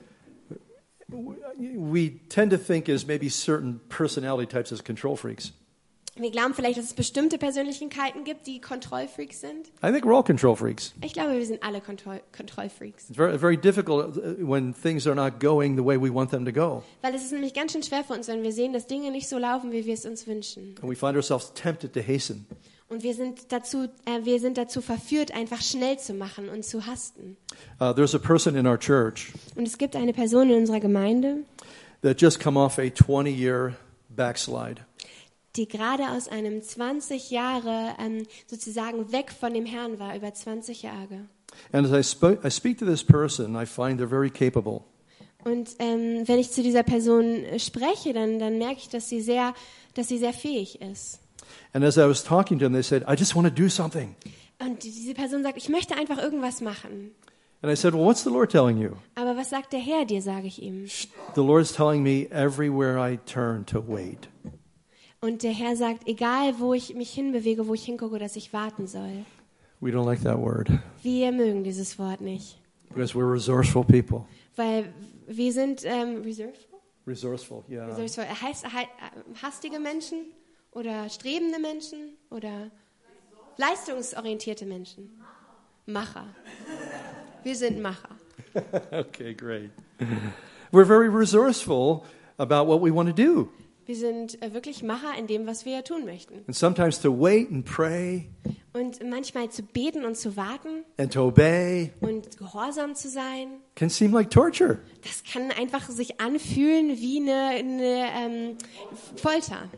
We tend to think as maybe certain personality types as control freaks. Wir glauben vielleicht, dass es bestimmte Persönlichkeiten gibt, die Kontrollfreaks sind. I think we're all control freaks. Ich glaube, wir sind alle Kontroll Kontrollfreaks. It's very, very difficult uh, when things are not going the way we want them to go. Weil es ist nämlich ganz schön schwer für uns, wenn wir sehen, dass Dinge nicht so laufen, wie wir es uns wünschen. And we find ourselves tempted to hasten. Und wir sind dazu, äh, wir sind dazu verführt, einfach schnell zu machen und zu hasten. Uh, there's a person in our church Und es gibt eine Person in unserer Gemeinde, that just come off a twenty-year backslide. die gerade aus einem zwanzig Jahre ähm, sozusagen weg von dem Herrn war, über zwanzig Jahre. And as I, spo- I speak to this person, I find they're very capable. Und ähm, wenn ich zu dieser Person äh, spreche, dann, dann merke ich, dass sie sehr, dass sie sehr fähig ist. And as I was talking to them, they said, I just want to do something. Und diese Person sagt, ich möchte einfach irgendwas machen. And I said, well, what's the Lord telling you? Aber was sagt der Herr dir, sage ich ihm. The Lord's telling me everywhere I turn to wait. Und der Herr sagt, egal wo ich mich hinbewege, wo ich hingucke, dass ich warten soll. We don't like that word Wir mögen dieses Wort nicht. because we're resourceful people. Weil wir sind ähm, resourceful? Resourceful, yeah. resourceful. Heißt, heißt, hastige Menschen oder strebende Menschen oder leistungsorientierte Menschen? Macher. Wir sind Macher. Okay, great. We're very resourceful about what we want to do. Wir sind äh, wirklich Macher in dem, was wir tun möchten. And sometimes to wait and pray Und manchmal zu beten und zu warten and to obey und gehorsam zu sein, can seem like torture. das kann einfach sich anfühlen wie eine, eine ähm, Folter.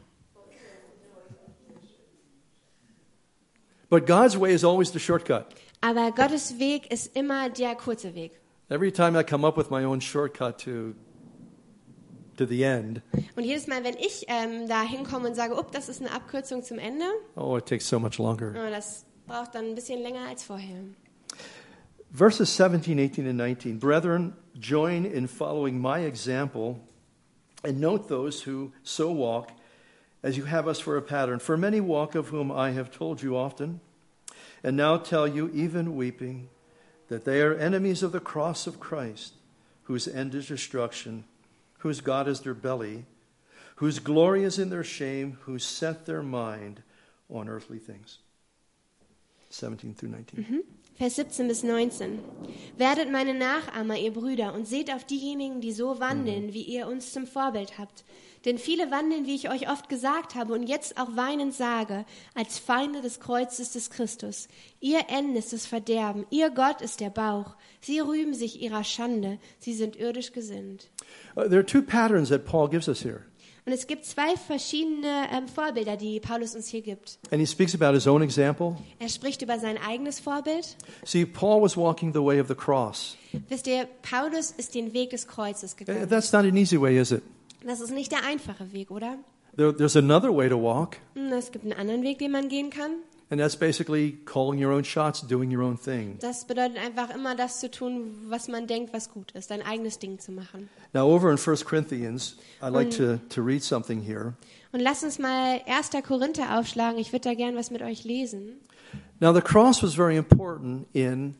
But God's way is always the shortcut. Aber Gottes Weg ist immer der kurze Weg. Every time I come up with my own shortcut to to the end, Und jedes Mal, wenn ich ähm, da hinkomme und sage, up, das ist eine Abkürzung zum Ende, oh, it takes so much longer. oh, das braucht dann ein bisschen länger als vorher. Verses seventeen, eighteen, and nineteen. Brethren, join in following my example and note those who so walk as you have us for a pattern. For many walk, of whom I have told you often, and now tell you, even weeping, that they are enemies of the cross of Christ, whose end is destruction, whose God is their belly, whose glory is in their shame, who set their mind on earthly things. seventeen through nineteen. Mhm. Vers siebzehn bis neunzehn. Werdet meine Nachahmer, ihr Brüder, und seht auf diejenigen, die so wandeln, wie ihr uns zum Vorbild habt. Denn viele wandeln, wie ich euch oft gesagt habe und jetzt auch weinend sage, als Feinde des Kreuzes des Christus. Ihr Ende ist das Verderben, ihr Gott ist der Bauch. Sie rühmen sich ihrer Schande, sie sind irdisch gesinnt. Uh, there are two patterns that Paul gives us here. Und es gibt zwei verschiedene ähm, Vorbilder, die Paulus uns hier gibt. And he speaks about his own example. Er spricht über sein eigenes Vorbild. See, Paul was walking the way of the cross. Wisst ihr, Paulus ist den Weg des Kreuzes Uh, gegangen. That's not an easy way, is it? Das ist nicht der einfache Weg, oder? There, there's another way to walk, Hm, Es gibt einen anderen Weg, den man gehen kann. and that's basically calling your own shots, doing your own thing. Das bedeutet einfach immer das zu tun, was man denkt, was gut ist, dein eigenes Ding zu machen. Now, over in First Corinthians, I'd like to, to read something here. Und lasst uns mal erster Korinther aufschlagen. Ich würde da gern was mit euch lesen. Now, the cross was very important in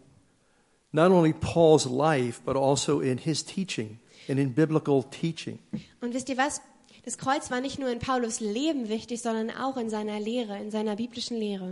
not only Paul's life, but also in his teaching and in biblical teaching. Und wisst ihr was? Das Kreuz war nicht nur in Paulus Leben wichtig, sondern auch in seiner Lehre, in seiner biblischen Lehre.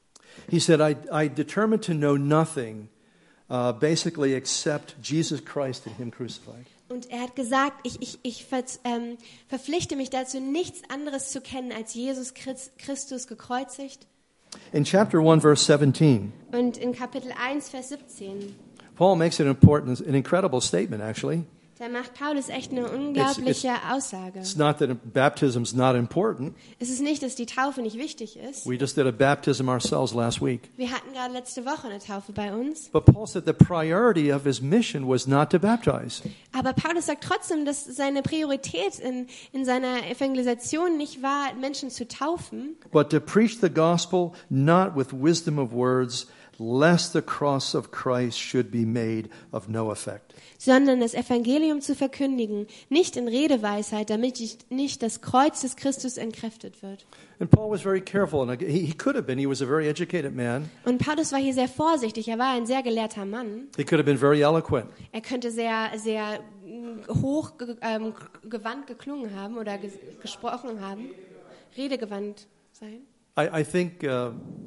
He said, I, I determined to know nothing, uh, basically, except Jesus Christ and him crucified. Und er hat gesagt, ich, ich, ich ver, ähm, verpflichte mich dazu, nichts anderes zu kennen als Jesus Christ, Christus gekreuzigt. In chapter one, verse seventeen, Und in Kapitel eins, Vers siebzehn, Paul makes an important, an incredible statement, actually. da macht Paulus echt eine unglaubliche Aussage. It's not that baptism's not important. Es ist nicht, dass die Taufe nicht wichtig ist. We just did a baptism ourselves last week. Wir hatten gerade letzte Woche eine Taufe bei uns. But Paul said the priority of his mission was not to baptize. Aber Paulus sagt trotzdem, dass seine Priorität in, in seiner Evangelisation nicht war, Menschen zu taufen, But to preach the gospel not with wisdom of words, lest the cross of Christ should be made of no effect. sondern das Evangelium zu verkündigen, nicht in Redeweisheit, damit ich- nicht das Kreuz des Christus entkräftet wird. And Paul was very careful, and he, he could have been. He was a very educated man. Und Paulus war hier sehr vorsichtig. Er war ein sehr gelehrter Mann. He could have been very eloquent. Er könnte sehr, sehr mm, hoch ge, ähm, gewandt geklungen haben oder ges gesprochen haben, redegewandt sein. I, I think uh,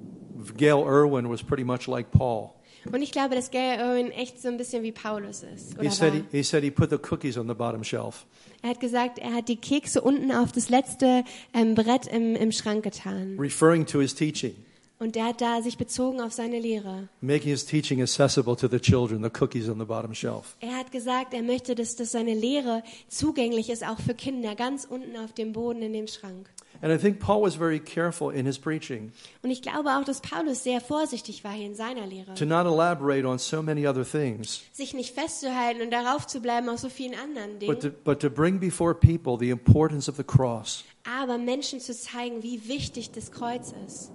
Gail Irwin was pretty much like Paul. Und ich glaube, dass Gail Irwin echt so ein bisschen wie Paulus ist. He Oder said war. he, he said he put the cookies on the bottom shelf. Er hat gesagt, er hat die Kekse unten auf das letzte ähm, Brett im, im Schrank getan. Referring to his teaching, Und er hat da sich bezogen auf seine Lehre. making his teaching accessible to the children, the cookies on the bottom shelf. Er hat gesagt, er möchte, dass, dass seine Lehre zugänglich ist, auch für Kinder, ganz unten auf dem Boden in dem Schrank. And I think Paul was very careful in his preaching Und ich glaube auch, dass Paulus sehr vorsichtig war hier in seiner Lehre. to not elaborate on so many other things, Sich nicht festzuhalten und darauf zu bleiben auf so vielen anderen but to, Dingen, but to bring before people the importance of the cross. aber Menschen zu zeigen, wie wichtig das Kreuz ist.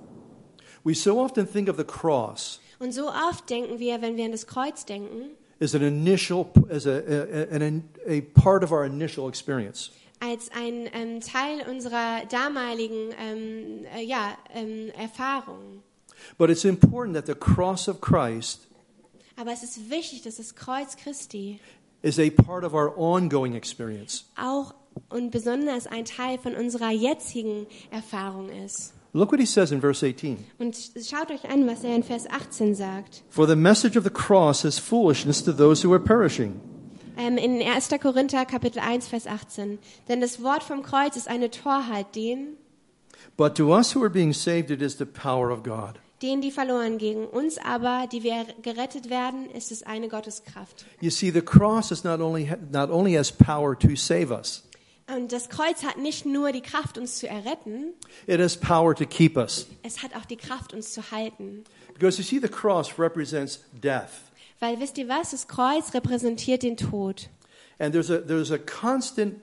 We so often think of the cross Und so oft denken wir, wenn wir an das Kreuz denken, as an initial, as a, a, a, a part of our initial experience. als ein ähm, Teil unserer damaligen ähm, äh, ja, ähm, Erfahrung. But it's important that the cross of Christ Aber es ist wichtig, dass das Kreuz Christi is a part of our ongoing experience. auch und besonders ein Teil von unserer jetzigen Erfahrung ist. Look what he says in verse eighteen. Und schaut euch an, was er in Vers achtzehn sagt. For the message of the cross is foolishness to those who are perishing. Ähm, in erster Korinther Kapitel eins, Vers achtzehn. Denn das Wort vom Kreuz ist eine Torheit denen, But to us who are being saved, it is the power of God. denen, die verloren gehen. Uns aber, die wir gerettet werden, ist es eine Gotteskraft. You see, the cross is not only not only has power to save us, Und das Kreuz hat nicht nur die Kraft, uns zu erretten, it has power to keep us. es hat auch die Kraft, uns zu halten. Because you see, the cross represents death. Weil wisst ihr was? Das Kreuz repräsentiert den Tod. And there's a there's a constant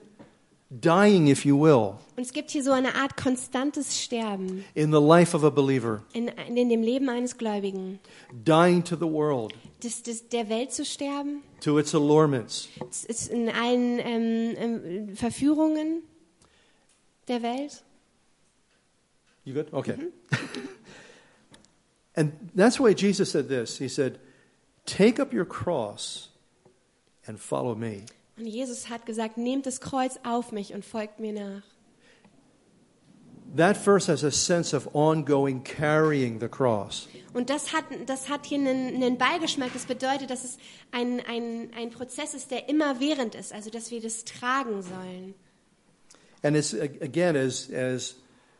dying, if you will, Und es gibt hier so eine Art konstantes Sterben in the life of a believer. in, in dem Leben eines Gläubigen. Dying to the world, Das, das, der Welt zu sterben, to its allurements, das ist in allen ähm, ähm, Verführungen der Welt. You good? Okay. And that's why Jesus said this. He said, take up your cross and follow me. Und Jesus hat gesagt, nehmt das Kreuz auf mich und folgt mir nach. That verse has a sense of ongoing carrying the cross. Und das hat, das hat hier einen, einen Beigeschmack. Das bedeutet, dass es ein, ein, ein Prozess ist, der immerwährend ist. Also, dass wir das tragen sollen. And it's, again, as, as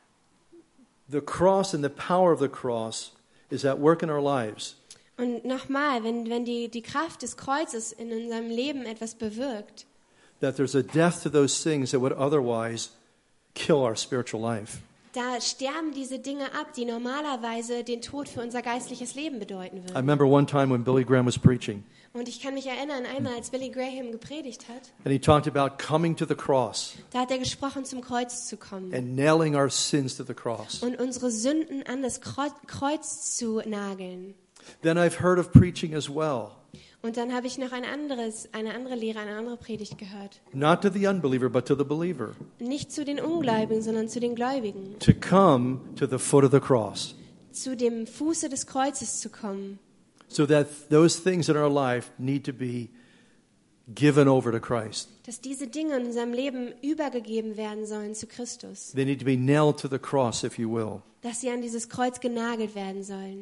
the cross and the power of the cross is at work in our lives. Und nochmal, wenn, wenn die, die Kraft des Kreuzes in unserem Leben etwas bewirkt, That there's a death to those things that would otherwise kill our spiritual life. da sterben diese Dinge ab, die normalerweise den Tod für unser geistliches Leben bedeuten I würden. remember one time when Billy Graham was preaching, Und ich kann mich erinnern, einmal als Billy Graham gepredigt hat, and he talked about coming to the cross da hat er gesprochen, zum Kreuz zu kommen and nailing our sins to the cross. und unsere Sünden an das Kreu- Kreuz zu nageln. Then I've heard of preaching as well, Und dann habe ich noch ein anderes, eine andere Lehre, eine andere Predigt gehört. not to the unbeliever, but to the believer, Nicht zu den Ungläubigen, sondern zu den Gläubigen. to come to the foot of the cross, Zu dem Fuße des Kreuzes zu kommen. so that those things in our life need to be given over to Christ. Dass diese Dinge in unserem Leben übergegeben werden sollen zu Christus. They need to be nailed to the cross, if you will. Dass sie an dieses Kreuz genagelt werden sollen.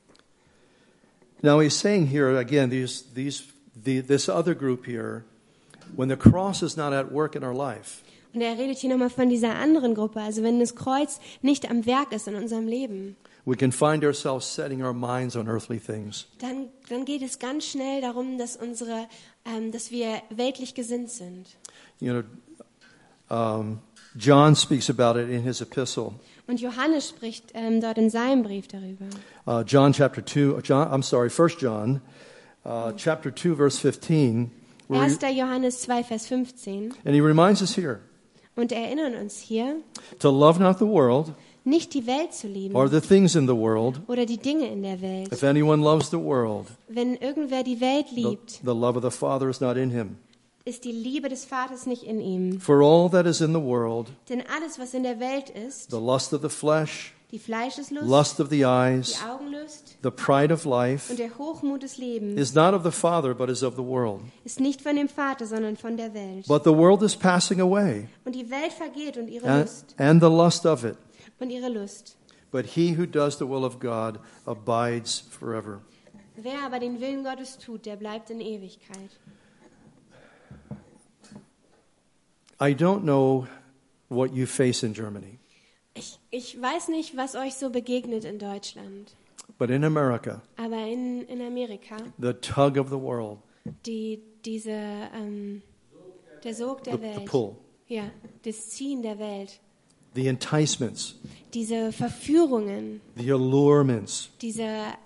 Now he's saying here again, these, these, the, this other group here, when the cross is not at work in our life, Und er redet hier nochmal von dieser anderen Gruppe. Also wenn das Kreuz nicht am Werk ist in unserem Leben, we can find ourselves setting our minds on earthly things. dann, dann geht es ganz schnell darum, dass, unsere, ähm, dass wir weltlich gesinnt sind. You know, um, John speaks about it in his epistle. Und Johannes spricht ähm, dort in seinem Brief darüber. Uh, John chapter two, John, I'm sorry, First John, uh, chapter two, verse fifteen. where he- erster Johannes zwei, Vers fünfzehn. and he reminds us here Und erinnern uns hier, to love not the world nicht die Welt zu lieben or the things in the world. oder die Dinge in der Welt. If anyone loves the world, Wenn irgendwer die Welt the, liebt, the love of the Father is not in him. ist die Liebe des Vaters nicht in ihm. For all that is in the world, Denn alles, was in der Welt ist, the lust of the flesh, die Fleischeslust, lust of the die eyes, Augenlust the pride of life, und der Hochmut des Lebens, is not of the Father, but is of the world. ist nicht von dem Vater, sondern von der Welt. But the world is passing away, Und die Welt vergeht und ihre and, Lust and the lust of it. und ihre Lust. But he who does the will of God abides forever. Wer aber den Willen Gottes tut, der bleibt in Ewigkeit. I don't know what you face in Germany, Ich, ich weiß nicht, was euch so begegnet in Deutschland, but in America, aber in, in Amerika, the tug of the world, die, diese, ähm, der Sog der the, the Welt, pull, ja, das Ziehen der Welt, the enticements, diese Verführungen, the allurements, diese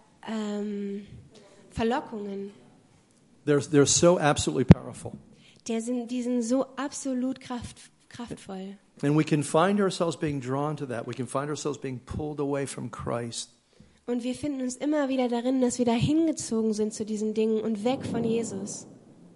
ähm, Verlockungen, they're, they're so absolutely powerful. der sind, die sind so absolut kraft, kraftvoll. And we can find ourselves being drawn to that. We can find ourselves being pulled away from Christ. Und wir finden uns immer wieder darin, dass wir da hingezogen sind zu diesen Dingen und weg von Jesus.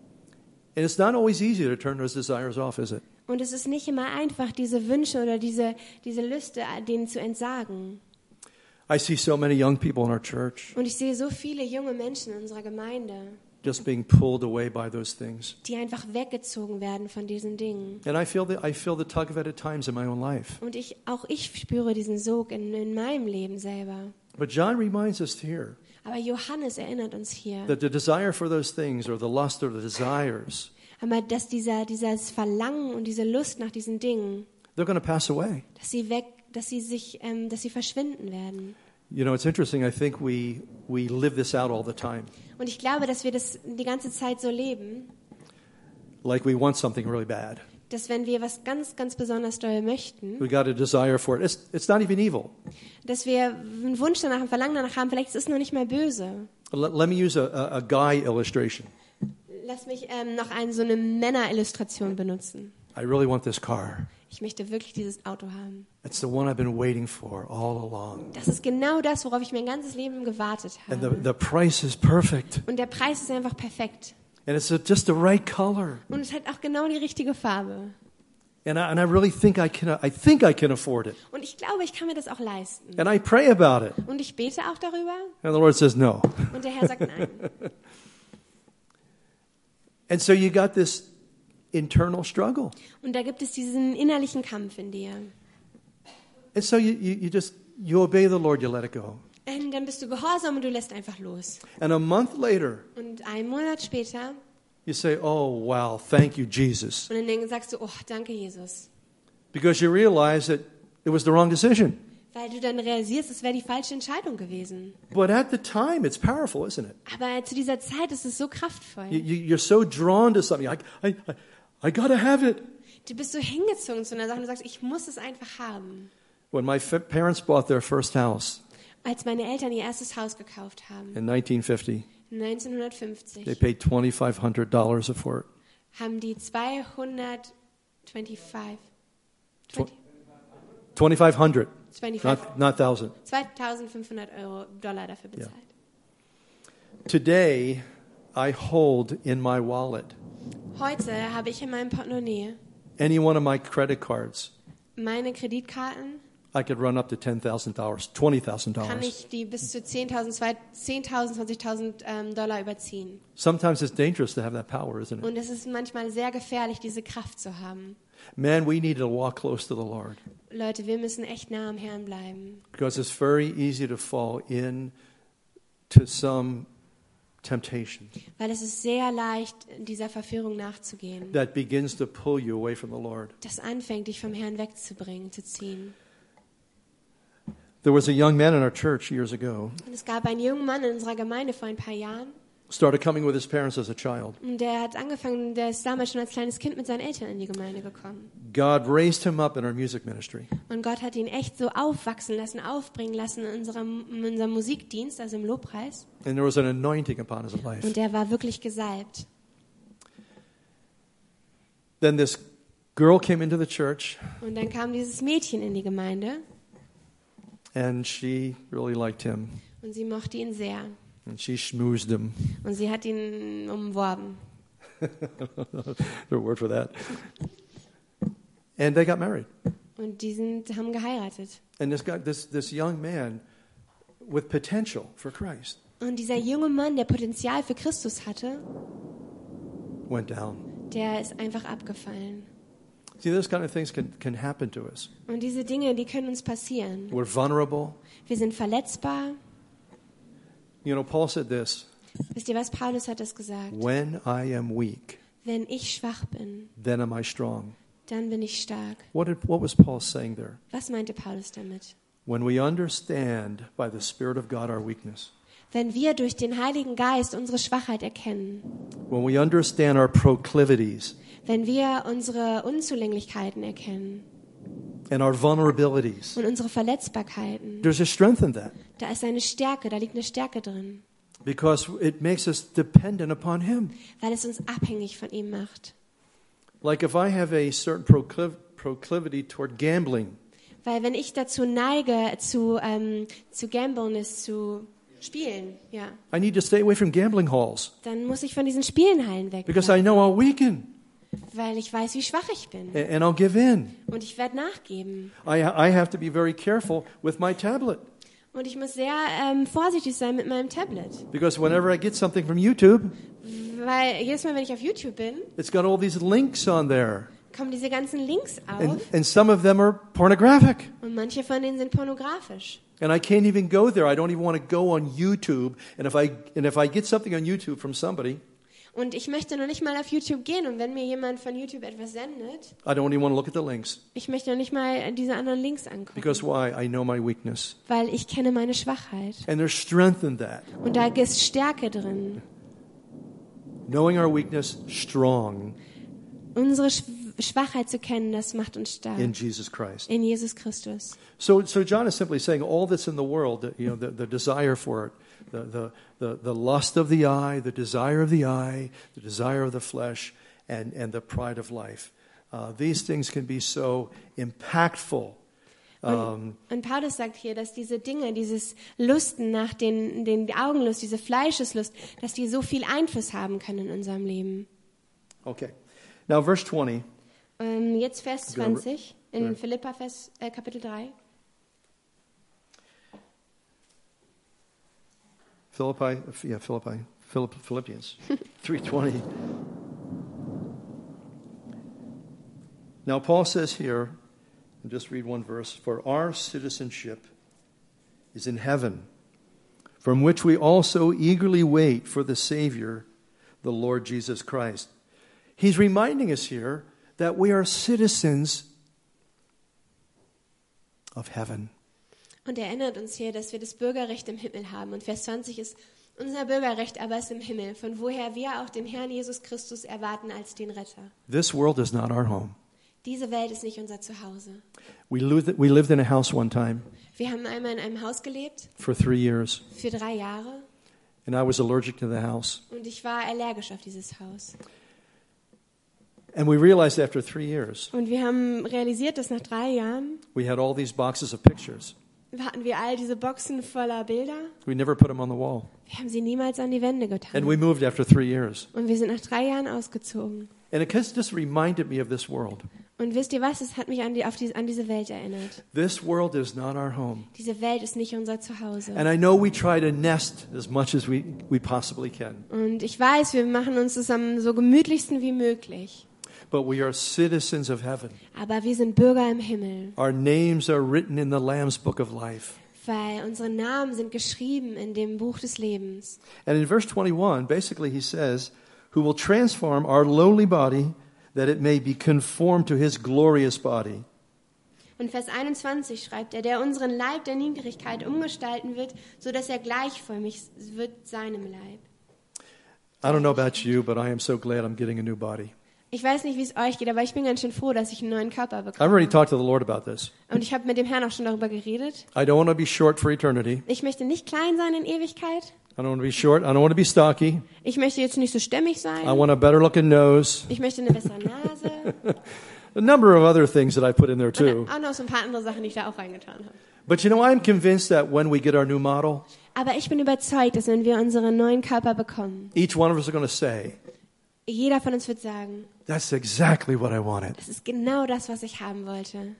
And it's not always easy to turn those desires off, is it? Und es ist nicht immer einfach, diese Wünsche oder diese, diese Lüste, denen zu entsagen. I see so many young people in our church Und ich sehe so viele junge Menschen in unserer Gemeinde, just being pulled away by those things. die einfach weggezogen werden von diesen Dingen. And I feel the, I feel the tug of it at times in my own life. Und ich, auch ich spüre diesen Sog in, in meinem Leben selber. But John reminds us here Aber Johannes erinnert uns hier, that the desire for those things, or the lust or the desires, aber dass dieser, dieses Verlangen und diese Lust nach diesen Dingen, they're going to pass away. dass sie weg, dass sie sich, ähm, dass sie verschwinden werden. You know, it's interesting. I think we we live this out all the time. Und ich glaube, dass wir das die ganze Zeit so leben, Like we want something really bad. dass wenn wir was ganz, ganz besonders doll möchten, We got a desire for it. It's, it's not even evil. dass wir einen Wunsch danach, ein Verlangen danach haben, vielleicht ist es noch nicht mal böse. Let, let me use a, a, a guy illustration. Lass mich ähm, noch eine, so eine Männerillustration benutzen. I really want this car. Ich möchte wirklich dieses Auto haben. It's the one I've been waiting for all along. Das ist genau das, worauf ich mein ganzes Leben gewartet And the, habe. the price is perfect. Und der Preis ist einfach perfekt. And it's a, just the right color. Und es hat auch genau die richtige Farbe. And I, and I really think I can, I think I can afford it. Und ich glaube, ich kann mir das auch leisten. And I pray about it. Und ich bete auch darüber. And the Lord says no. Und der Herr sagt nein. And so you got this internal struggle. Und da gibt es diesen innerlichen Kampf in dir. And so you, you, you just, you obey the Lord, you let it go. Und dann bist du gehorsam und du lässt einfach los. And a month later, Und einen Monat später, you say, oh, wow, thank you, Jesus. und dann sagst du, oh, danke Jesus. Because you realize that it was the wrong decision. Weil du dann realisierst, es wäre die falsche Entscheidung gewesen. But at the time, it's powerful, isn't it? Aber zu dieser Zeit ist es so kraftvoll. You, you, you're so drawn to something. I, I, I, I gotta have it. Du bist so hingezogen zu einer Sache und du sagst, ich muss es einfach haben. When my f- parents bought their first house Als meine Eltern ihr erstes Haus gekauft haben, in nineteen fifty, neunzehnhundertfünfzig, they paid twenty-five hundred dollars for it. haben die zweihundertfünfundzwanzig, twenty-five hundred, zweiundfünfzig, not, not thousand. zweitausendfünfhundert Euro, Dollar dafür bezahlt. Today, I hold in my wallet Heute habe ich in meinem Portemonnaie any one of my credit cards. meine Kreditkarten, I could run up to ten thousand dollars, twenty thousand kann dollars. ich die bis zu zehntausend, zwanzigtausend ähm, Dollar überziehen. Sometimes it's dangerous to have that power, isn't it? Und es ist manchmal sehr gefährlich, diese Kraft zu haben. Man, we need to walk close to the Lord Leute, wir müssen echt nah am Herrn bleiben. because it's very easy to fall in to some temptation Weil es ist sehr leicht, dieser Verführung nachzugehen, that begins to pull you away from the Lord. das anfängt, dich vom Herrn wegzubringen, zu ziehen. There was a young man in our church years ago, Und es gab einen jungen Mann in unserer Gemeinde vor ein paar Jahren, started coming with his parents as a child. und der hat angefangen, der ist damals schon als kleines Kind mit seinen Eltern in die Gemeinde gekommen. God raised him up in our music ministry. Und Gott hat ihn echt so aufwachsen lassen, aufbringen lassen in unserem, in unserem Musikdienst, also im Lobpreis. And there was an anointing upon his life. Und der war wirklich gesalbt. Then this girl came into the church, Und dann kam dieses Mädchen in die Gemeinde and she really liked him. und sie mochte ihn sehr. And she schmoozed him. Und sie hat ihn umworben. There's a word for that. And they got married. Und die sind, haben geheiratet. And this guy, this this young man with potential for Christ Und dieser junge Mann, der Potenzial für Christus hatte, went down. der ist einfach abgefallen. See, those kind of things can, can happen to us. Und diese Dinge, die können uns passieren. We're vulnerable. Wir sind verletzbar. You know, Paul said this, Wisst ihr was? Paulus hat das gesagt. when I am weak, Wenn ich schwach bin, then am I strong. dann bin ich stark. What did, what was Paul saying there? Was meinte Paulus damit? When we understand by the Spirit of God our weakness, Wenn wir durch den Heiligen Geist unsere Schwachheit erkennen, when we understand our proclivities wenn wir unsere Unzulänglichkeiten erkennen and our vulnerabilities, und unsere Verletzbarkeiten, there's a strength in that da ist eine Stärke, da liegt eine Stärke drin, because it makes us dependent upon Him. weil es uns abhängig von ihm macht. Like if I have a certain procliv- proclivity toward gambling, Weil wenn ich dazu neige, zu, ähm, zu gamblen, ist zu spielen, ja, I need to stay away from gambling halls dann muss ich von diesen Spielenhallen weg, because I know I'll weaken weil ich weiß, wie schwach ich bin. and, and I'll give in. Und ich werde nachgeben. I, I have to be very careful with my tablet Und ich muss sehr ähm, vorsichtig sein mit meinem Tablet. because whenever I get something from YouTube, Weil jedes Mal, wenn ich auf YouTube bin, it's got all these links on there. kommen diese ganzen Links auf. And, and some of them are pornographic. Und manche von denen sind pornografisch. And I can't even go there. I don't even want to go on YouTube. And if I and if I get something on YouTube from somebody, Und ich möchte noch nicht mal auf YouTube gehen. Und wenn mir jemand von YouTube etwas sendet, I don't even want to look at the links. ich möchte noch nicht mal diese anderen Links angucken. Because why? I know my weakness. Weil ich kenne meine Schwachheit. And there's strength in that. Und da ist Stärke drin. Knowing our weakness, strong Unsere Sch- Schwachheit zu kennen, das macht uns stark. in Jesus Christ. In Jesus Christus. So, so John is simply saying all that's in the world, the, you know, the, the desire for it, the, the, the, the lust of the eye, the desire of the eye, the desire of the flesh, and, and the pride of life. Uh, these things can be so impactful. Um, Und Paulus sagt hier, dass diese Dinge, dieses Lusten nach den, den Augenlust, diese Fleischeslust, dass die so viel Einfluss haben können in unserem Leben. okay. Now, verse twenty. Ähm, jetzt Vers Genau. zwanzig in Ja. Philippa Vers, äh, Kapitel drei. Philippi, yeah, Philippi, Philipp, Philippians three twenty. Now Paul says here, and just read one verse. For our citizenship is in heaven, from which we also eagerly wait for the Savior, the Lord Jesus Christ. He's reminding us here that we are citizens of heaven. Und er erinnert uns hier, dass wir das Bürgerrecht im Himmel haben. Und Vers zwanzig ist unser Bürgerrecht, aber ist im Himmel, von woher wir auch den Herrn Jesus Christus erwarten als den Retter. This world is not our home. Diese Welt ist nicht unser Zuhause. We lived, we lived in a house one time Wir haben einmal in einem Haus gelebt, for three years, für drei Jahre, and I was allergic to the house. und ich war allergisch auf dieses Haus. And we realized after three years, Und wir haben realisiert, dass nach drei Jahren we had all these boxes of pictures. hatten wir all diese Boxen voller Bilder. We never put them on the wall. Wir haben sie niemals an die Wände And getan. we moved after three years. Und wir sind nach drei Jahren ausgezogen. And it just just reminded me of this world. Und wisst ihr was? Es hat mich an, die, auf die, an diese Welt erinnert. This world is not our home. Diese Welt ist nicht unser Zuhause. And I know we try to nest as much as we, we possibly can. Und ich weiß, wir machen uns das am so gemütlichsten wie möglich. But we are citizens of heaven. Aber wir sind Bürger im Himmel, Our names are written in the Lamb's Book of Life. weil unsere Namen sind geschrieben in dem Buch des Lebens. And in verse twenty-one, basically he says, who will transform our lowly body that it may be conformed to his glorious body. Und Vers einundzwanzig schreibt er, der unseren Leib der Niedrigkeit umgestalten wird, sodass er gleichförmig wird seinem Leib. I don't know about you, but I am so glad I'm getting a new body. Ich weiß nicht, wie es euch geht, aber ich bin ganz schön froh, dass ich einen neuen Körper I've bekomme. already talked to the Lord about this. Und ich habe mit dem Herrn auch schon darüber geredet. I don't want to be short for eternity. Ich möchte nicht klein sein in Ewigkeit. I don't want to be short. I don't want to be stocky. Ich möchte jetzt nicht so stämmig I sein. want a better looking nose. Ich möchte eine bessere Nase. A number of other things that I put in there too. Und auch noch so ein paar andere Sachen, die ich da auch reingetan habe. But you know, I'm convinced that when we get our new model, Aber ich bin überzeugt, dass wenn wir unseren neuen Körper bekommen, each one of us are going to say, jeder von uns wird sagen, that's exactly what I wanted. das ist genau das, was ich haben wollte.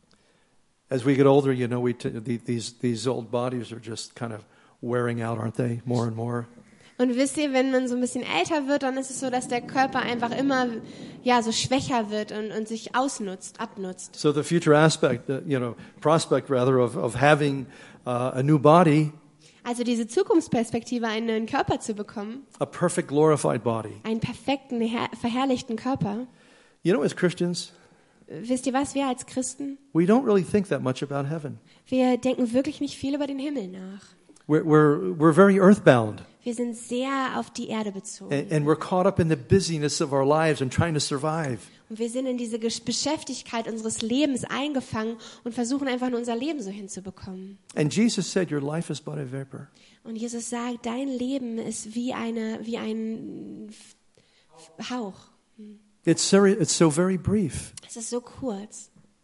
As we get older, you know, we t- the, these these old bodies are just kind of wearing out, aren't they? More and more. Und wisst ihr, wenn man so ein bisschen älter wird, dann ist es so, dass der Körper einfach immer ja, so schwächer wird und, und sich ausnutzt, abnutzt. So the future aspect, uh, you know, prospect rather of of having uh, a new body, Also diese Zukunftsperspektive, einen neuen Körper zu bekommen, a perfect glorified body. einen perfekten, her- verherrlichten Körper. You know, as Christians, Wisst ihr was, wir als Christen, we don't really think that much about heaven. wir denken wirklich nicht viel über den Himmel nach. We're we're we're very earthbound. Wir sind sehr auf die Erde bezogen. And, and we're caught up in the busyness of our lives and trying to survive. Und wir sind in diese Gesch- Beschäftigkeit unseres Lebens eingefangen und versuchen einfach nur unser Leben so hinzubekommen. And Jesus said, your life is but a vapor. Und Jesus sagt, dein Leben ist wie eine, wie ein F- Hauch. It's so, it's so very brief. Es ist so kurz.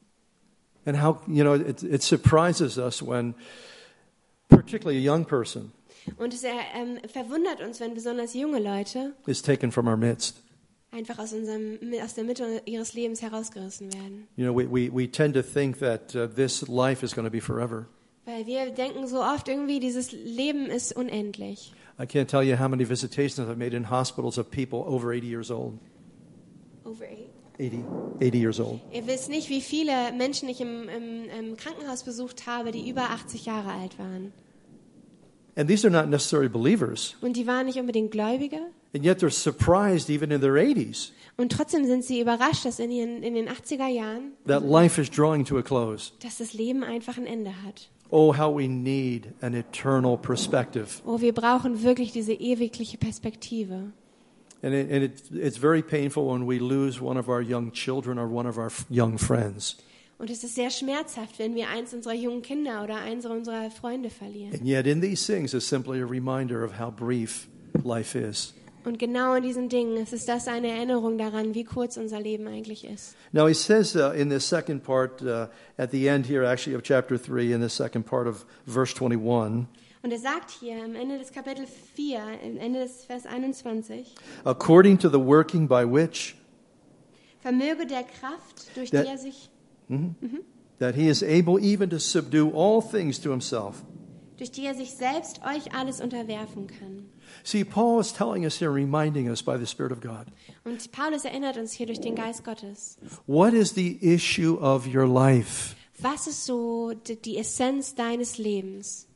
And how, you know, it, it surprises us when, particularly a young person, Und es ähm, verwundert uns, wenn besonders junge Leute is taken from our midst. einfach aus, unserem, aus der Mitte ihres Lebens herausgerissen werden. You know, we, we, we tend to think that uh, this life is going to be forever. Weil wir denken so oft irgendwie, dieses Leben ist unendlich. I can't tell you how many visitations I've made in hospitals of people over eighty years old. Over eight. eighty, eighty years old. Ihr wisst nicht, wie viele Menschen ich im, im, im Krankenhaus besucht habe, die über achtzig Jahre alt waren. And these are not necessarily believers. Und die waren nicht unbedingt Gläubige. And yet they're surprised even in their eighties Und trotzdem sind sie überrascht, dass in, ihren, in den achtziger Jahren, that life is drawing to a close. dass das Leben einfach ein Ende hat. Oh, how we need an eternal perspective. Oh, wir brauchen wirklich diese ewigliche Perspektive. And, it, and it, it's very painful when we lose one of our young children or one of our f- young friends. Und es ist sehr schmerzhaft, wenn wir eins unserer jungen Kinder oder eins unserer Freunde verlieren. And yet in these things is simply a reminder of how brief life is. Und genau in diesen Dingen ist es das eine Erinnerung daran, wie kurz unser Leben eigentlich ist. Now he says uh, in the second part, uh, at the end here actually of chapter three, in the second part of verse twenty-one, Und er sagt hier am Ende des Kapitel vier, am Ende des Vers einundzwanzig, according to the working by which vermöge der Kraft, durch That- die er sich, that he is able even to subdue all things to himself. durch die er sich selbst euch alles unterwerfen kann. See, Paul is telling us here, reminding us by the Spirit of God. Und Paulus erinnert uns hier durch den Geist Gottes. What is the issue of your life? Was ist so die, die Essenz deines Lebens?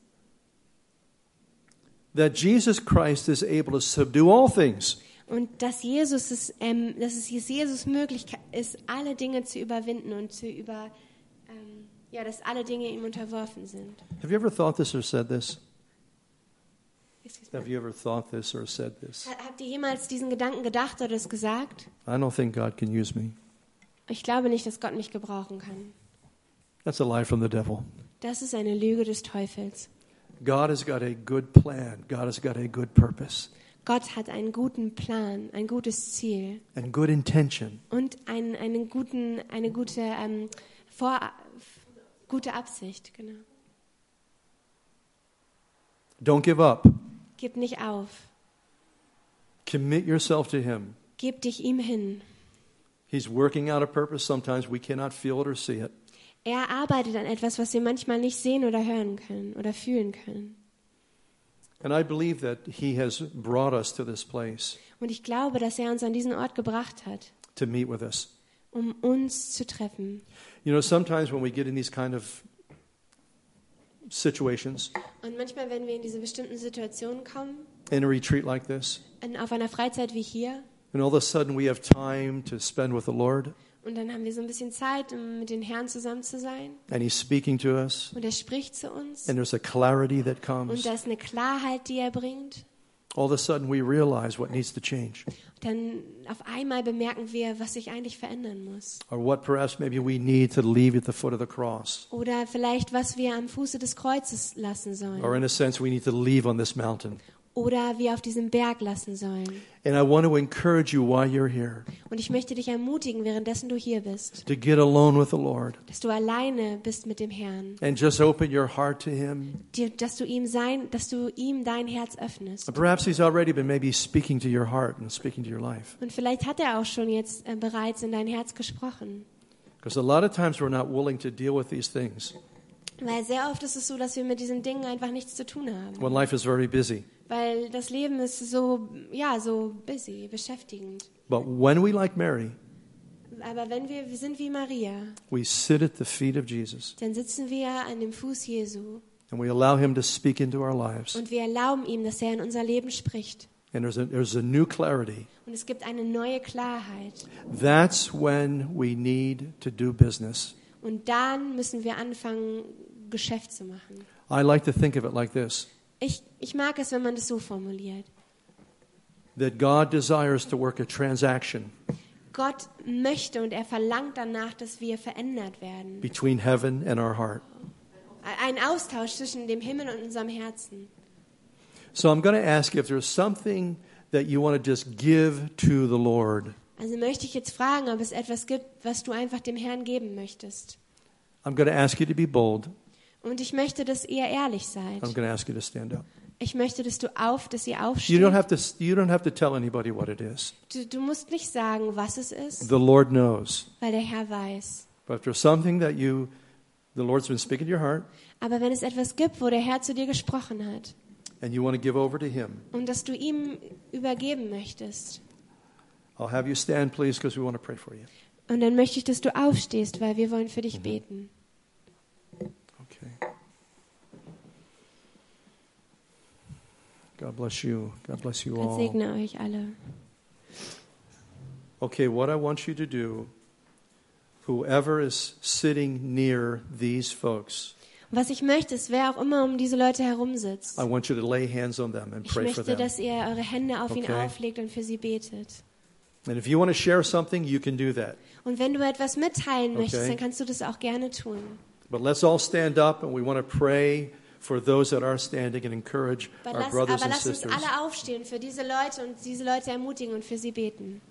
That Jesus Christ is able to subdue all things. Und dass Jesus es, ähm, dass es Jesus möglich ist, alle Dinge zu überwinden und zu über, ähm, ja, dass alle Dinge ihm unterworfen sind. Have you ever thought this or said this? Excuse me. Have you ever thought this or said this? Ha- Habt ihr jemals diesen Gedanken gedacht oder es gesagt? I don't think God can use me. Ich glaube nicht, dass Gott mich gebrauchen kann. That's a lie from the devil. Das ist eine Lüge des Teufels. God has got a good plan. God has got a good purpose Gott hat einen guten Plan, ein gutes Ziel and good intention. und einen, einen guten, eine gute, ähm, Vor, gute Absicht. Genau. Don't give up. Gib nicht auf. Commit yourself to Him. Gib dich ihm hin. He's working out a purpose. Sometimes we cannot feel it or see it. Er arbeitet an etwas, was wir manchmal nicht sehen oder hören können oder fühlen können. And I believe that He has brought us to this place Und ich glaube, dass er uns an diesen Ort gebracht hat, to meet with us. um uns zu treffen. You know, sometimes when we get in these kind of situations, Und manchmal, wenn wir in diese bestimmten Situationen kommen, in a retreat like this, in, auf einer Freizeit wie hier, and all of a sudden we have time to spend with the Lord, und dann haben wir so ein bisschen Zeit, um mit den Herrn zusammen zu sein, and He's speaking to us, und er spricht zu uns, and there's a clarity that und comes, da ist eine Klarheit, die er bringt. all of a sudden we realize what needs to change, Dann auf einmal bemerken wir, was sich eigentlich verändern muss. or what perhaps maybe we need to leave at the foot of the cross, Oder vielleicht, was wir am Fuße des Kreuzes lassen or sollen. in a sense we need to leave on this mountain. Oder wir auf diesem Berg lassen sollen. And I want to encourage you while you're here Und ich möchte dich ermutigen, währenddessen du hier bist, to get alone with the Lord dass du alleine bist mit dem Herrn. and just open your heart to Him. Dir- Dass du ihm sein, dass du ihm dein Herz öffnest. And perhaps He's already been maybe speaking to your heart and speaking to your life. Und vielleicht hat er auch schon jetzt äh, bereits in dein Herz gesprochen. Because a lot of times we're not willing to deal with these things Weil sehr oft ist es so, dass wir mit diesen Dingen einfach nichts zu tun haben. when life is very busy. Weil das Leben ist so, ja, so busy, beschäftigend. But when we, like Mary, Aber wenn wir, wir sind wie Maria, we sit at the feet of Jesus dann sitzen wir an dem Fuß Jesu and we allow Him to speak into our lives, und wir erlauben ihm, dass er in unser Leben spricht. and there's a, there's a new clarity, Und es gibt eine neue Klarheit. that's when we need to do business. Und dann müssen wir anfangen, Geschäft zu machen. I like to think of it like this, Ich, ich mag es, wenn man das so formuliert. that God desires to work a transaction Gott möchte und er verlangt danach, dass wir verändert werden. between heaven and our heart. Ein Austausch zwischen dem Himmel und unserem Herzen. So I'm going to ask you if there's something that you want to just give to the Lord. Also möchte ich jetzt fragen, ob es etwas gibt, was du einfach dem Herrn geben möchtest. I'm going to ask you to be bold. Und ich möchte, dass ihr ehrlich seid. I'm going to ask you to stand up. Ich möchte, dass du auf, dass ihr You aufsteht. don't have to you don't have to tell anybody what it is. Du, du musst nicht sagen, was es ist, The Lord knows. weil der Herr weiß. But if there's something that you the Lord's been speaking to your heart Aber wenn es etwas gibt, wo der Herr zu dir gesprochen hat and you want to give over to him, und dass du ihm übergeben möchtest, I'll have you stand please because we want to pray for you. und dann möchte ich, dass du aufstehst, weil wir wollen für dich beten. Okay. God bless you. God bless you Gott all. segne euch alle. Okay, what I want you to do, whoever is sitting near these folks, Was ich möchte, ist, wer auch immer um diese Leute herum sitzt. I want you to lay hands on them and Ich pray for möchte, them. dass ihr eure Hände auf ihn Okay. auflegt und für sie betet. And if you want to share something, you can do that. Und wenn du etwas mitteilen möchtest, Okay. dann kannst du das auch gerne tun. But let's all stand up and we want to pray for those that are standing and encourage Aber our lass, brothers aber and lass uns sisters. alle aufstehen für diese Leute und diese Leute ermutigen und für sie beten.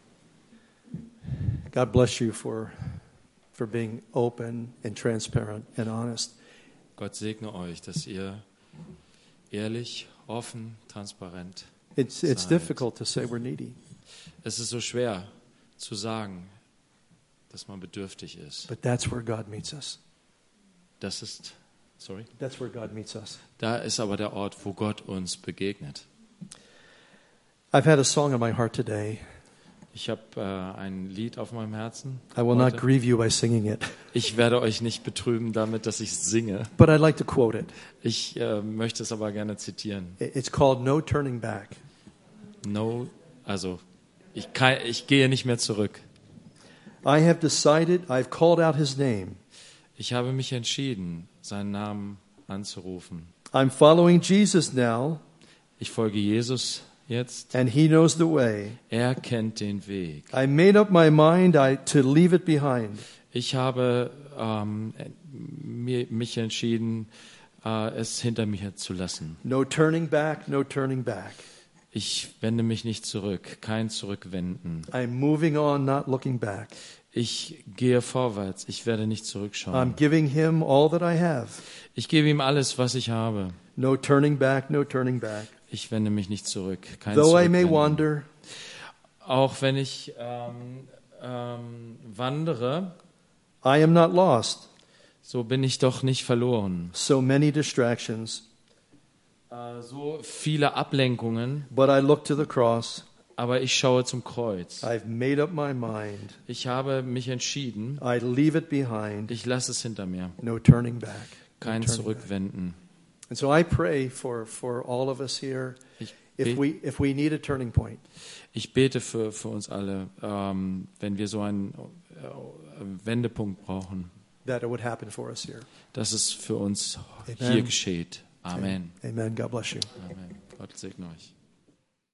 God bless you for for being open and transparent and honest. Gott segne euch, dass ihr ehrlich, offen, transparent. It's it's Seid. difficult to say we're needy, Es ist so schwer zu sagen, dass man bedürftig ist. but that's where God meets us. Das ist, sorry, That's where God meets us. da ist aber der Ort, wo Gott uns begegnet. I've had a song in my heart today. Ich habe äh, ein Lied auf meinem Herzen. I will not heute. grieve you by singing it, Ich werde euch nicht betrüben damit, dass ich singe. but I'd like to quote it. Ich äh, möchte es aber gerne zitieren. It's called No Turning Back. No, also ich, kann, ich gehe nicht mehr zurück. I have decided, I've called out his name. Ich habe mich entschieden, seinen Namen anzurufen. I'm following Jesus now, Ich folge Jesus jetzt. and he knows the way. Er kennt den Weg. I made up my mind I, to leave it behind. Ich habe ähm, mir, mich entschieden, äh, es hinter mir zu lassen. No turning back, no turning back. Ich wende mich nicht zurück, kein Zurückwenden. I'm moving on, not looking back. Ich gehe vorwärts, ich werde nicht I'm zurückschauen. giving him all that I have. Ich gebe ihm alles, was ich habe. No turning back, no turning back. Ich wende mich nicht zurück, kein Though I may Zurückwenden. wander, Auch wenn ich ähm, ähm, wandere, I am not lost. so bin ich doch nicht verloren. So many distractions, Äh, so viele Ablenkungen, but I look to the cross. aber ich schaue zum Kreuz. I've made up my mind. Ich habe mich entschieden, I leave it behind. ich lasse es hinter mir. No turning back. No Kein turning back. Zurückwenden. And so I pray for, for all of us here, Ich, if be, we if we need a turning point, ich bete für, für uns alle, ähm, wenn wir so einen äh, Wendepunkt brauchen, that it would happen for us here. dass es für uns Amen. hier geschieht. Amen. Amen. God bless you. Amen. Gott segne euch.